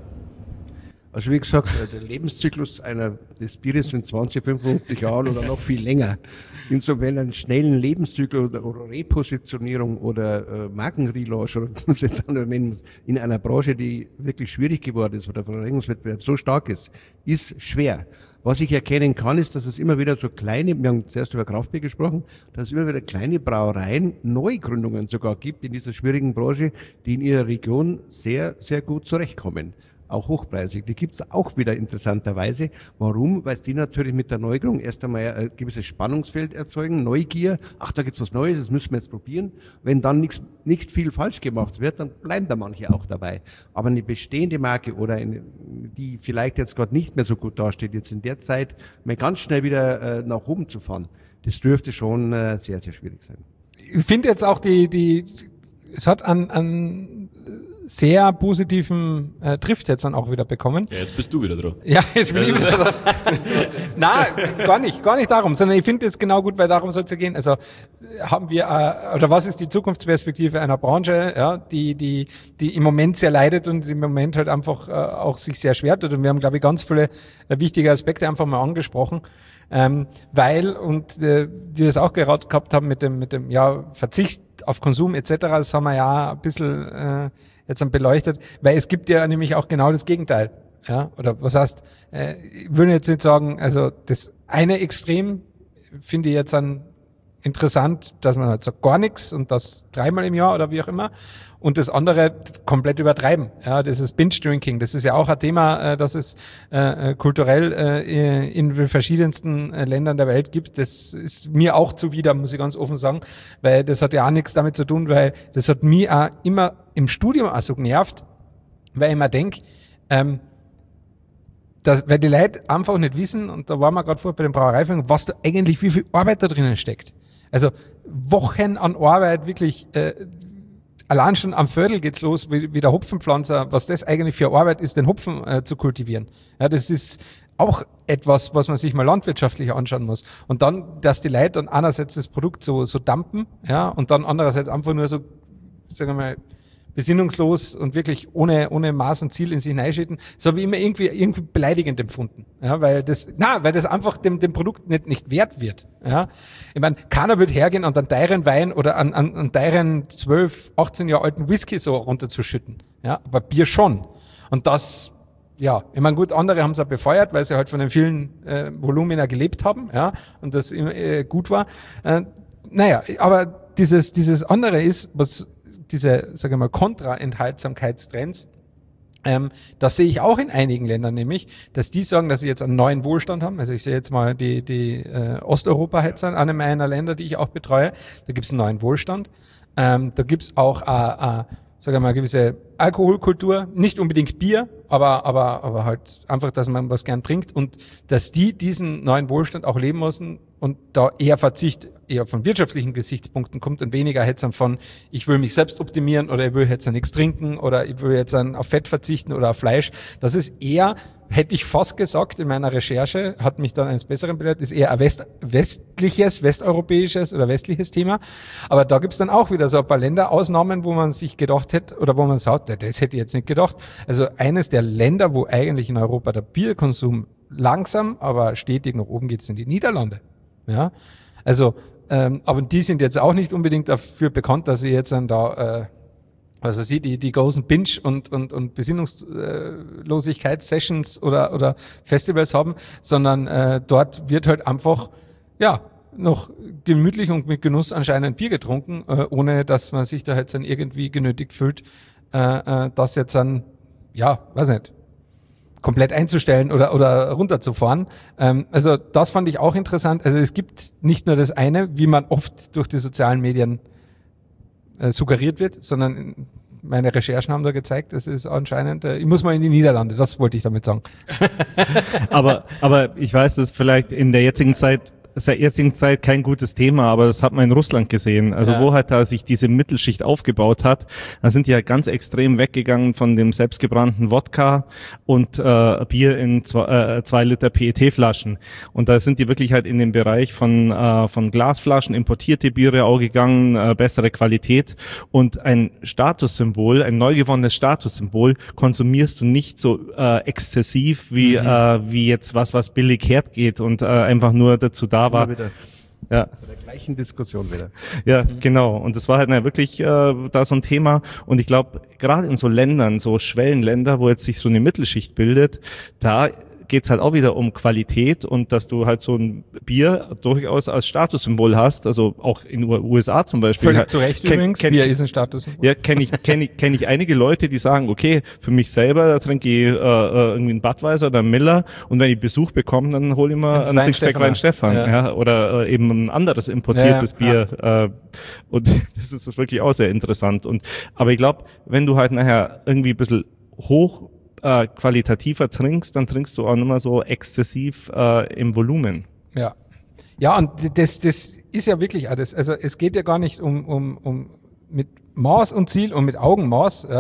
Also wie gesagt, der Lebenszyklus einer des Bieres sind zwanzig, fünfundfünfzig Jahre oder noch viel länger. Insofern einen schnellen Lebenszyklus oder, oder Repositionierung oder äh, Markenrelaunch oder wie man es jetzt nennen muss, in einer Branche, die wirklich schwierig geworden ist, wo der Verdrängungswettbewerb so stark ist, ist schwer. Was ich erkennen kann, ist, dass es immer wieder so kleine, wir haben zuerst über Kraftbier gesprochen, dass es immer wieder kleine Brauereien, Neugründungen sogar gibt in dieser schwierigen Branche, die in ihrer Region sehr, sehr gut zurechtkommen. Auch hochpreisig. Die gibt's auch wieder interessanterweise. Warum? Weil die natürlich mit der Neugründung erst einmal ein gewisses Spannungsfeld erzeugen, Neugier. Ach, da gibt's was Neues, das müssen wir jetzt probieren. Wenn dann nichts, nicht viel falsch gemacht wird, dann bleiben da manche auch dabei. Aber eine bestehende Marke oder eine, die vielleicht jetzt gerade nicht mehr so gut dasteht, jetzt in der Zeit mal ganz schnell wieder äh, nach oben zu fahren, das dürfte schon äh, sehr, sehr schwierig sein. Ich finde jetzt auch die, die, es hat an, an sehr positiven äh, Drift jetzt dann auch wieder bekommen. Ja, jetzt bist du wieder dran. Ja, jetzt bin ich wieder dran. Nein, gar nicht, gar nicht darum, sondern ich finde jetzt genau gut, weil darum soll es ja gehen. Also haben wir, äh, oder was ist die Zukunftsperspektive einer Branche, ja, die die die im Moment sehr leidet und im Moment halt einfach äh, auch sich sehr schwer tut. Und wir haben, glaube ich, ganz viele äh, wichtige Aspekte einfach mal angesprochen. Ähm, weil, und äh, die das auch gerade gehabt haben mit dem mit dem ja Verzicht auf Konsum et cetera, das haben wir ja ein bisschen äh, jetzt dann beleuchtet, weil es gibt ja nämlich auch genau das Gegenteil. Ja, oder was heißt, äh, ich würde jetzt nicht sagen, also das eine Extrem finde ich jetzt dann interessant, dass man halt sagt gar nichts und das dreimal im Jahr oder wie auch immer. Und das andere komplett übertreiben. Ja, das ist Binge-Drinking. Das ist ja auch ein Thema, äh, das es äh, kulturell äh, in verschiedensten äh, Ländern der Welt gibt. Das ist mir auch zuwider, muss ich ganz offen sagen, weil das hat ja auch nichts damit zu tun, weil das hat mich auch immer im Studium auch so genervt, weil ich mir denke, ähm, dass, weil die Leute einfach nicht wissen, und da waren wir gerade vorher bei den Brauereiführungen, was da eigentlich, wie viel Arbeit da drinnen steckt. Also Wochen an Arbeit, wirklich, äh, allein schon am Viertel geht's los, wie, wie der Hopfenpflanzer, was das eigentlich für Arbeit ist, den Hopfen äh, zu kultivieren. Ja, das ist auch etwas, was man sich mal landwirtschaftlich anschauen muss. Und dann, dass die Leute dann einerseits das Produkt so, so dumpen, ja, und dann andererseits einfach nur so, sagen wir mal, besinnungslos und wirklich ohne ohne Maß und Ziel in sich hineinschütten, so habe ich immer irgendwie irgendwie beleidigend empfunden, ja, weil das na, weil das einfach dem dem Produkt nicht nicht wert wird, ja. Ich meine, keiner wird hergehen und einen teuren Wein oder an an, an teuren zwölf, achtzehn Jahre alten Whisky so runterzuschütten, ja, aber Bier schon. Und das, ja, ich meine, gut, andere haben es auch befeuert, weil sie halt von den vielen äh, Volumina gelebt haben, ja, und das äh, gut war. Äh, naja, aber dieses dieses andere ist, was diese, sage ich mal, Kontra-Enthaltsamkeitstrends, ähm, das sehe ich auch in einigen Ländern, nämlich, dass die sagen, dass sie jetzt einen neuen Wohlstand haben. Also ich sehe jetzt mal die, die äh, Osteuropa jetzt an einem meiner Länder, die ich auch betreue. Da gibt es einen neuen Wohlstand. Ähm, da gibt es auch, äh, äh, sage ich mal, gewisse Alkoholkultur, nicht unbedingt Bier, aber aber aber halt einfach, dass man was gern trinkt und dass die diesen neuen Wohlstand auch leben müssen und da eher Verzicht eher von wirtschaftlichen Gesichtspunkten kommt und weniger jetzt von, ich will mich selbst optimieren oder ich will jetzt nichts trinken oder ich will jetzt auf Fett verzichten oder auf Fleisch. Das ist eher, hätte ich fast gesagt in meiner Recherche, hat mich dann eines Besseren belehrt, ist eher ein West, westliches, westeuropäisches oder westliches Thema. Aber da gibt's dann auch wieder so ein paar Länderausnahmen, wo man sich gedacht hätte oder wo man sagt, das hätte ich jetzt nicht gedacht. Also eines der Länder, wo eigentlich in Europa der Bierkonsum langsam, aber stetig nach oben geht, sind die Niederlande. Ja, also ähm, aber die sind jetzt auch nicht unbedingt dafür bekannt, dass sie jetzt dann da, äh, also sie die die großen Binge und und und Besinnungslosigkeits-Sessions oder oder Festivals haben, sondern äh, dort wird halt einfach ja noch gemütlich und mit Genuss anscheinend Bier getrunken, äh, ohne dass man sich da jetzt dann irgendwie genötigt fühlt, äh, äh, das jetzt dann ja, weiß nicht, komplett einzustellen oder oder runterzufahren. Ähm, also das fand ich auch interessant. Also es gibt nicht nur das eine, wie man oft durch die sozialen Medien äh, suggeriert wird, sondern meine Recherchen haben da gezeigt, es ist anscheinend, äh, ich muss mal in die Niederlande, das wollte ich damit sagen. aber aber ich weiß, dass vielleicht in der jetzigen Zeit der jetzigen Zeit kein gutes Thema, aber das hat man in Russland gesehen. Also ja. Wo halt da sich diese Mittelschicht aufgebaut hat, da sind die halt ganz extrem weggegangen von dem selbstgebrannten Wodka und äh, Bier in zwei, äh, zwei Liter P E T-Flaschen. Und da sind die wirklich halt in den Bereich von äh, von Glasflaschen, importierte Biere auch gegangen, äh, bessere Qualität. Und ein Statussymbol, ein neu gewonnenes Statussymbol konsumierst du nicht so äh, exzessiv wie mhm. äh, wie jetzt was, was billig hergeht und äh, einfach nur dazu da war. Wieder. Ja. Bei der gleichen Diskussion wieder. Ja, mhm. genau. Und das war halt na, wirklich äh, da so ein Thema. Und ich glaube, gerade in so Ländern, so Schwellenländer, wo jetzt sich so eine Mittelschicht bildet, da geht's halt auch wieder um Qualität und dass du halt so ein Bier durchaus als Statussymbol hast, also auch in den U S A zum Beispiel. Völlig zu Recht kenn, übrigens, kenn Bier ich, ist ein Statussymbol. Ja, kenne ich, kenn ich, kenn ich einige Leute, die sagen, okay, für mich selber, da trinke ich äh, irgendwie einen Budweiser oder einen Miller und wenn ich Besuch bekomme, dann hole ich mal einen Sixpack Wein Stefan, ja. ja, oder äh, eben ein anderes importiertes ja, ja. Bier äh, und das ist das wirklich auch sehr interessant. Und aber ich glaube, wenn du halt nachher irgendwie ein bisschen hoch Äh, qualitativer trinkst, dann trinkst du auch nicht mehr so exzessiv äh, im Volumen. Ja, ja, und das das ist ja wirklich alles. Also es geht ja gar nicht um um um mit Maß und Ziel und mit Augenmaß, ja,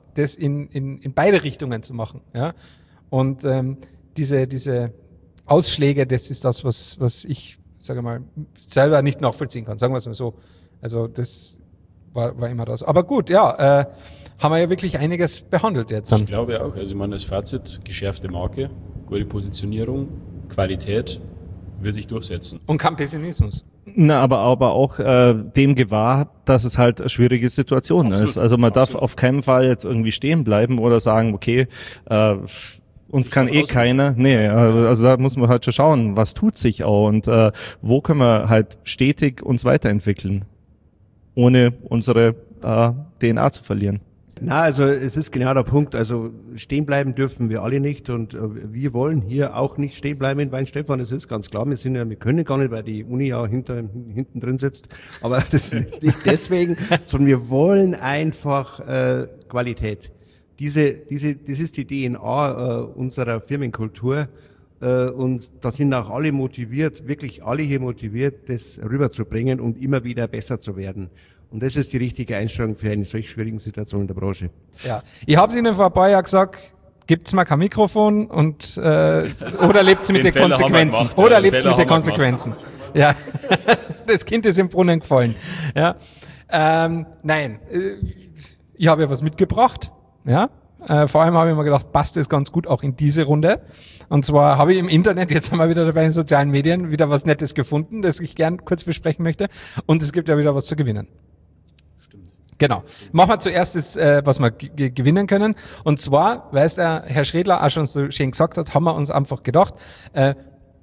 das in, in, in beide Richtungen zu machen. Ja? Und ähm, diese, diese Ausschläge, das ist das, was, was ich, sage mal, selber nicht nachvollziehen kann. Sagen wir es mal so. Also das war, war immer das. Aber gut, ja, äh, haben wir ja wirklich einiges behandelt jetzt. Ich glaube auch. Also ich meine, das Fazit, geschärfte Marke, gute Positionierung, Qualität will sich durchsetzen. Und kein Pessimismus. Na, aber, aber auch äh, dem gewahr, dass es halt eine schwierige Situation Absolut. ist. Also man Absolut. darf auf keinen Fall jetzt irgendwie stehen bleiben oder sagen, okay, äh, uns Ich kann eh raus. keiner. Nee, also da muss man halt schon schauen, was tut sich auch und äh, wo können wir halt stetig uns weiterentwickeln, ohne unsere äh, D N A zu verlieren. Na, also es ist genau der Punkt. Also stehen bleiben dürfen wir alle nicht und äh, wir wollen hier auch nicht stehen bleiben in Weinstefan. Das ist ganz klar. Wir sind ja, wir können gar nicht, weil die Uni ja hinter, hinten drin sitzt. Aber das ist nicht deswegen, sondern wir wollen einfach äh, Qualität. Diese, diese, das ist die D N A äh, unserer Firmenkultur. Äh, und da sind auch alle motiviert, wirklich alle hier motiviert, das rüberzubringen und immer wieder besser zu werden. Und das ist die richtige Einstellung für eine solch schwierige Situation in der Branche. Ja, ich habe Ihnen vor ein paar Jahren gesagt, gibt's mal kein Mikrofon und äh, oder lebt mit den, Den Fehler haben wir Konsequenzen. gemacht, Oder ja, den lebt Fehler mit den haben wir Konsequenzen. Ja, das Kind ist im Brunnen gefallen. Ja, ähm, nein, äh, ich habe ja was mitgebracht. Ja, äh, vor allem habe ich mir gedacht, passt das ganz gut auch in diese Runde. Und zwar habe ich im Internet, jetzt haben wir wieder bei den sozialen Medien, wieder was Nettes gefunden, das ich gern kurz besprechen möchte. Und es gibt ja wieder was zu gewinnen. Genau. Machen wir zuerst das, äh, was wir g- gewinnen können. Und zwar, weil es der Herr Schredler auch schon so schön gesagt hat, haben wir uns einfach gedacht, äh,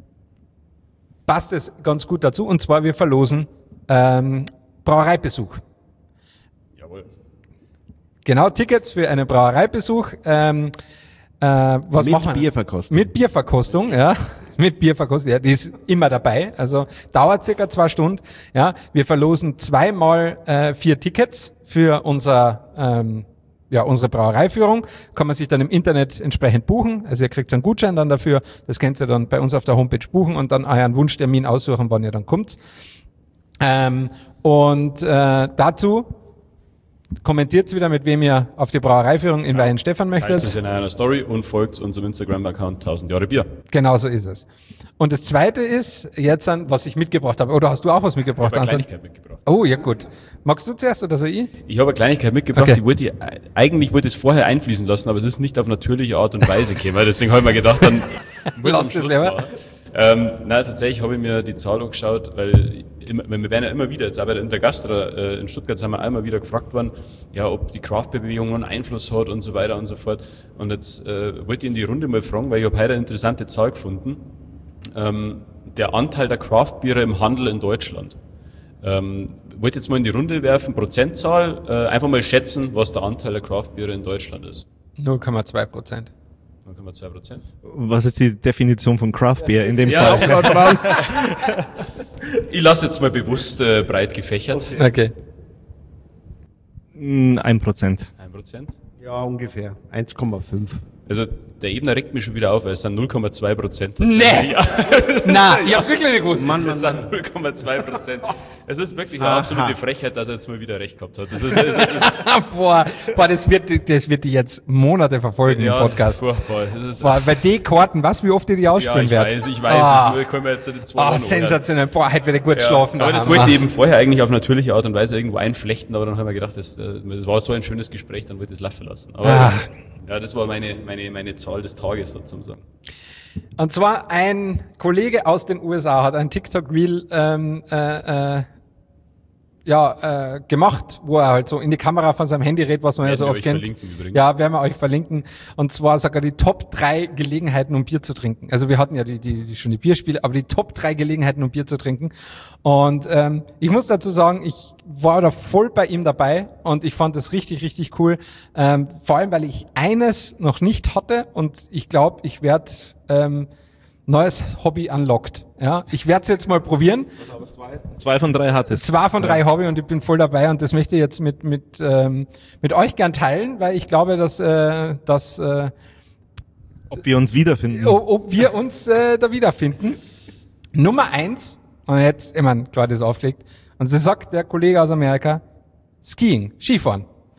passt es ganz gut dazu. Und zwar, wir verlosen ähm, Brauereibesuch. Jawohl. Genau, Tickets für einen Brauereibesuch. Ähm, äh, was Mit machen wir? Bierverkostung. Mit Bierverkostung, ja. Mit Bierverkostung, ja, die ist immer dabei. Also dauert circa zwei Stunden. Ja, wir verlosen zweimal äh, vier Tickets für unser ähm, ja unsere Brauereiführung. Kann man sich dann im Internet entsprechend buchen. Also ihr kriegt einen Gutschein dann dafür. Das könnt ihr dann bei uns auf der Homepage buchen und dann euren Wunschtermin aussuchen, wann ihr dann kommt. Ähm, und äh, dazu kommentiert wieder, mit wem ihr auf die Brauereiführung in Weihenstephan Teilt es möchtet. in einer Story und folgt unserem Instagram-Account tausend Jahre Bier. Genau so ist es. Und das Zweite ist jetzt, an, was ich mitgebracht habe. Oder hast du auch was Ich mitgebracht, habe eine Anton? Kleinigkeit mitgebracht. Oh, ja gut. Magst du zuerst oder so ich? Ich habe eine Kleinigkeit mitgebracht, Okay. die wollte ich, eigentlich wollte ich es vorher einfließen lassen, aber es ist nicht auf natürliche Art und Weise gekommen. Deswegen habe ich mir gedacht, dann muss Lass am das Schluss lieber. machen. Ähm, nein, tatsächlich habe ich mir die Zahl angeschaut, weil immer, wir werden ja immer wieder, jetzt auch bei der Intergastra äh, in Stuttgart sind wir einmal wieder gefragt worden, ja, ob die Craft-Bewegung einen Einfluss hat und so weiter und so fort. Und jetzt äh, wollte ich in die Runde mal fragen, weil ich habe heute eine interessante Zahl gefunden. Ähm, der Anteil der Craft-Biere im Handel in Deutschland. Ähm, wollte jetzt mal in die Runde werfen, Prozentzahl, äh, einfach mal schätzen, was der Anteil der Craft-Biere in Deutschland ist. null Komma zwei Prozent. null Komma zwei Prozent. Was ist die Definition von Craft Beer in dem Ja, Fall? ich lasse jetzt mal bewusst äh, breit gefächert. Okay. Mm, Ein Prozent. ein Prozent. Ja, ungefähr. eins Komma fünf. Also der Ebner regt mich schon wieder auf, weil es sind null Komma zwei Prozent. Nee. Ja, Na, ich hab wirklich nicht gewusst. Mann, es Mann, sind null Komma zwei Prozent. Es ist wirklich eine Aha. absolute Frechheit, dass er jetzt mal wieder recht gehabt hat. Das ist, das ist, das ist boah, boah, das wird, das wird die jetzt Monate verfolgen ja, im Podcast. furchtbar. Das ist, Boah, bei den Karten, was, wie oft die die ja, ausspielen ich werden. weiß, ich weiß, Ah. das können wir jetzt in zwei Ah, Wochen sensationell. Boah, heute werde ich gut Ja, schlafen. aber das daheim. wollte ich eben vorher eigentlich auf natürliche Art und Weise irgendwo einflechten, aber dann haben wir gedacht, das, äh, das war so ein schönes Gespräch, dann wollte ich es laufen lassen. Aber Ah. ja, das war meine, meine, meine Zahl des Tages sozusagen. Und zwar ein Kollege aus den U S A hat ein TikTok-Reel ähm, äh, äh, ja, äh, gemacht, wo er halt so in die Kamera von seinem Handy redet, was man ja Werden so wir oft euch kennt. verlinken übrigens. Ja, werden wir euch verlinken. Und zwar sogar die Top drei Gelegenheiten, um Bier zu trinken. Also wir hatten ja die, die, die schon die Bierspiele, aber die Top drei Gelegenheiten, um Bier zu trinken. Und ähm, ich muss dazu sagen, ich war da voll bei ihm dabei und ich fand das richtig, richtig cool. Ähm, vor allem, weil ich eines noch nicht hatte und ich glaube, ich werde ähm, neues Hobby unlocked. Ja, ich werde es jetzt mal probieren. Zwei von drei hat es. Zwei von drei Hobby und ich bin voll dabei und das möchte ich jetzt mit mit ähm, mit euch gern teilen, weil ich glaube, dass äh, dass äh, Ob wir uns wiederfinden. o- ob wir uns äh, da wiederfinden. Nummer eins und jetzt, ich meine, klar, das ist aufgelegt und das sagt der Kollege aus Amerika: Skiing, Skifahren.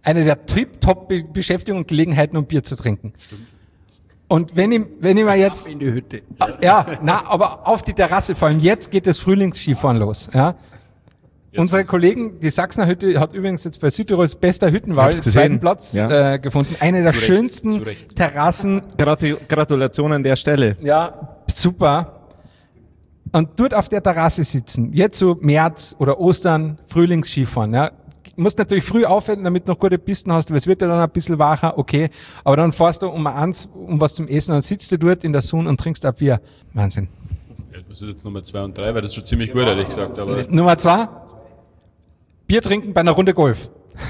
eine der Tip-Top-Beschäftigungen und Gelegenheiten, um Bier zu trinken. Stimmt. Und wenn ich, wenn ich mal jetzt, in die Hütte. ja, na, aber auf die Terrasse, vor allem jetzt geht das Frühlingsskifahren los, ja. Jetzt Unsere Kollegen, die Sachsener Hütte hat übrigens jetzt bei Südtirols bester Hüttenwahl den zweiten Platz ja. äh, gefunden. Eine der Zurecht, schönsten zurecht. Terrassen. Gratu- Gratulation an der Stelle. Ja, super. Und dort auf der Terrasse sitzen, jetzt so März oder Ostern, Frühlingsskifahren, ja. Du musst natürlich früh aufhören, damit du noch gute Pisten hast, weil es wird ja dann ein bisschen wacher, okay. Aber dann fährst du um eins, um was zum Essen, dann sitzt du dort in der Sonne und trinkst ein Bier. Wahnsinn. Ja, das ist jetzt Nummer zwei und drei, weil das ist schon ziemlich gut, ehrlich gesagt. Aber Nummer zwei, Bier trinken bei einer Runde Golf.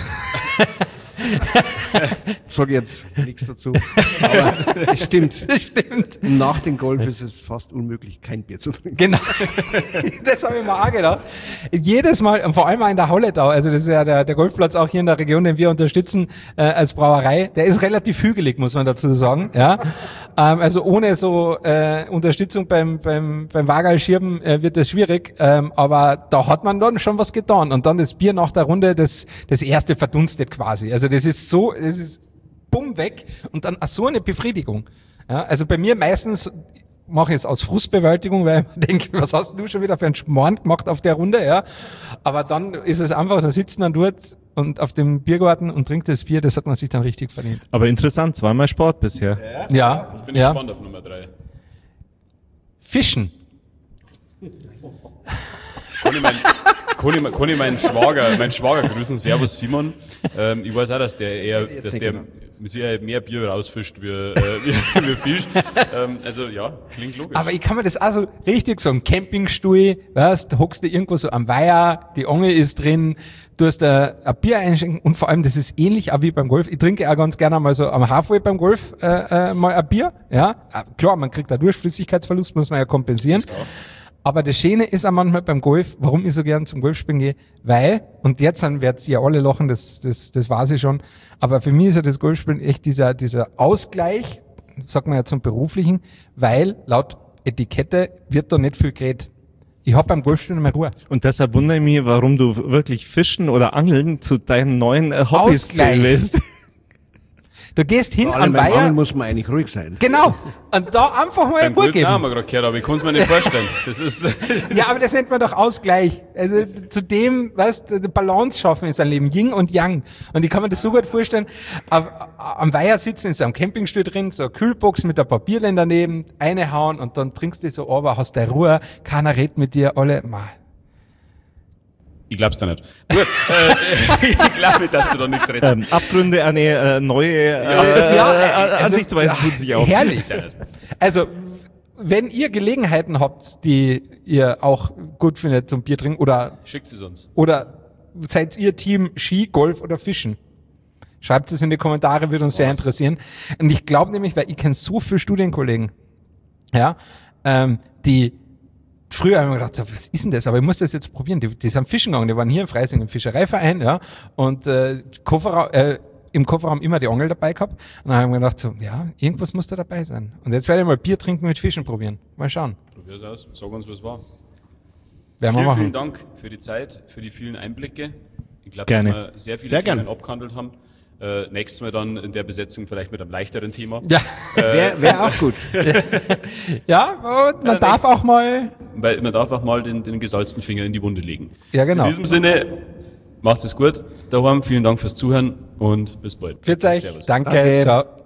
Sag jetzt nichts dazu. Aber es stimmt. Das stimmt. Nach dem Golf ist es fast unmöglich, kein Bier zu trinken. Genau. Das habe ich mir auch gedacht. Jedes Mal, und vor allem auch in der Holledau, also das ist ja der, der Golfplatz auch hier in der Region, den wir unterstützen äh, als Brauerei, der ist relativ hügelig, muss man dazu sagen. Ja, ähm, also ohne so äh, Unterstützung beim beim beim Wagerlschirben äh, wird das schwierig, ähm, aber da hat man dann schon was getan. Und dann das Bier nach der Runde, das das erste verdunstet quasi. Also das ist so, das ist bumm weg und dann so eine Befriedigung. Ja, also bei mir meistens mache ich es aus Frustbewältigung, weil ich denke, was hast du schon wieder für einen Schmarrn gemacht auf der Runde, ja. Aber dann ist es einfach, da sitzt man dort und auf dem Biergarten und trinkt das Bier, das hat man sich dann richtig verdient. Aber interessant, zweimal Sport bisher. Ja, jetzt bin ich ja. gespannt auf Nummer drei. Fischen. Kann ich, mein, kann, ich, mein- kann ich meinen Schwager, meinen Schwager grüßen, Servus Simon. Ähm, ich weiß auch, dass der eher, dass der mit Sicherheit mehr Bier rausfischt wie, äh, wie, wie Fisch. Ähm, also ja, klingt logisch. Aber ich kann mir das auch so richtig sagen, Campingstuhl, weißt, du hockst du irgendwo so am Weiher, die Angel ist drin, du hast ein, ein Bier einschenken und vor allem, das ist ähnlich auch wie beim Golf. Ich trinke auch ganz gerne mal so am Halfway beim Golf äh, äh, mal ein Bier, ja. Klar, man kriegt da durch Flüssigkeitsverlust, muss man ja kompensieren. Aber das Schöne ist auch manchmal beim Golf, warum ich so gern zum Golfspielen gehe, weil, und jetzt dann werdet ihr alle lachen, das, das, das weiß ich schon, aber für mich ist ja das Golfspielen echt dieser, dieser Ausgleich, sagt man ja zum Beruflichen, weil laut Etikette wird da nicht viel geredet. Ich hab beim Golfspielen mehr Ruhe. Und deshalb wundere ich mich, warum du wirklich Fischen oder Angeln zu deinen neuen äh, Hobbys Ausgleich. zählen willst. Du gehst hin Vor an allem beim Weiher, Angeln muss man eigentlich ruhig sein. genau, und da einfach mal beim Ruhe Golf haben geben. wir gerade gehört, aber ich kann es mir nicht vorstellen. Das ist, Ja, aber das nennt man doch Ausgleich. Also zu dem, weißt du, die Balance schaffen in seinem Leben, Yin und Yang. Und ich kann mir das so gut vorstellen, auf, am Weiher sitzen, in so einem Campingstuhl drin, so eine Kühlbox mit ein paar Bierlein daneben, eine hauen und dann trinkst du so aber, hast deine Ruhe, keiner redet mit dir, alle, ma. ich glaub's da nicht. Gut, äh, ich glaube nicht, dass du da nichts redest. Ähm, Abgründe, eine äh, neue äh, Ja, äh, also, Ansichtsweise tut sich auf. Herrlich. Also, wenn ihr Gelegenheiten habt, die ihr auch gut findet zum Bier trinken oder Schickt es uns. Oder seid ihr Team Ski, Golf oder Fischen? Schreibt es in die Kommentare, würde uns sehr interessieren. Und ich glaube nämlich, weil ich kenne so viele Studienkollegen, ja, ähm, die früher haben wir gedacht, so, was ist denn das? Aber ich muss das jetzt probieren. Die, die sind fischen gegangen, die waren hier in Freising im Fischereiverein, ja, und äh, Kofferraum, äh, im Kofferraum immer die Angel dabei gehabt. Und dann haben wir gedacht, so, ja, irgendwas muss da dabei sein. Und jetzt werde ich mal Bier trinken mit Fischen probieren. Mal schauen. Probier's aus. Sag uns, was war. Werden wir Vielen, machen. vielen Dank für die Zeit, für die vielen Einblicke. Ich glaube, dass Gerne. wir sehr viele Sehr Themen gerne. abgehandelt haben. Äh, nächstes Mal dann in der Besetzung vielleicht mit einem leichteren Thema. Ja, Wäre wär auch gut. ja, und man Ja, darf echt. auch mal, Weil man darf auch mal den, den gesalzten Finger in die Wunde legen. ja genau. In diesem Sinne, macht's es gut daheim. Vielen Dank fürs Zuhören und bis bald. Pfiat euch, Servus. danke, Danke. ciao.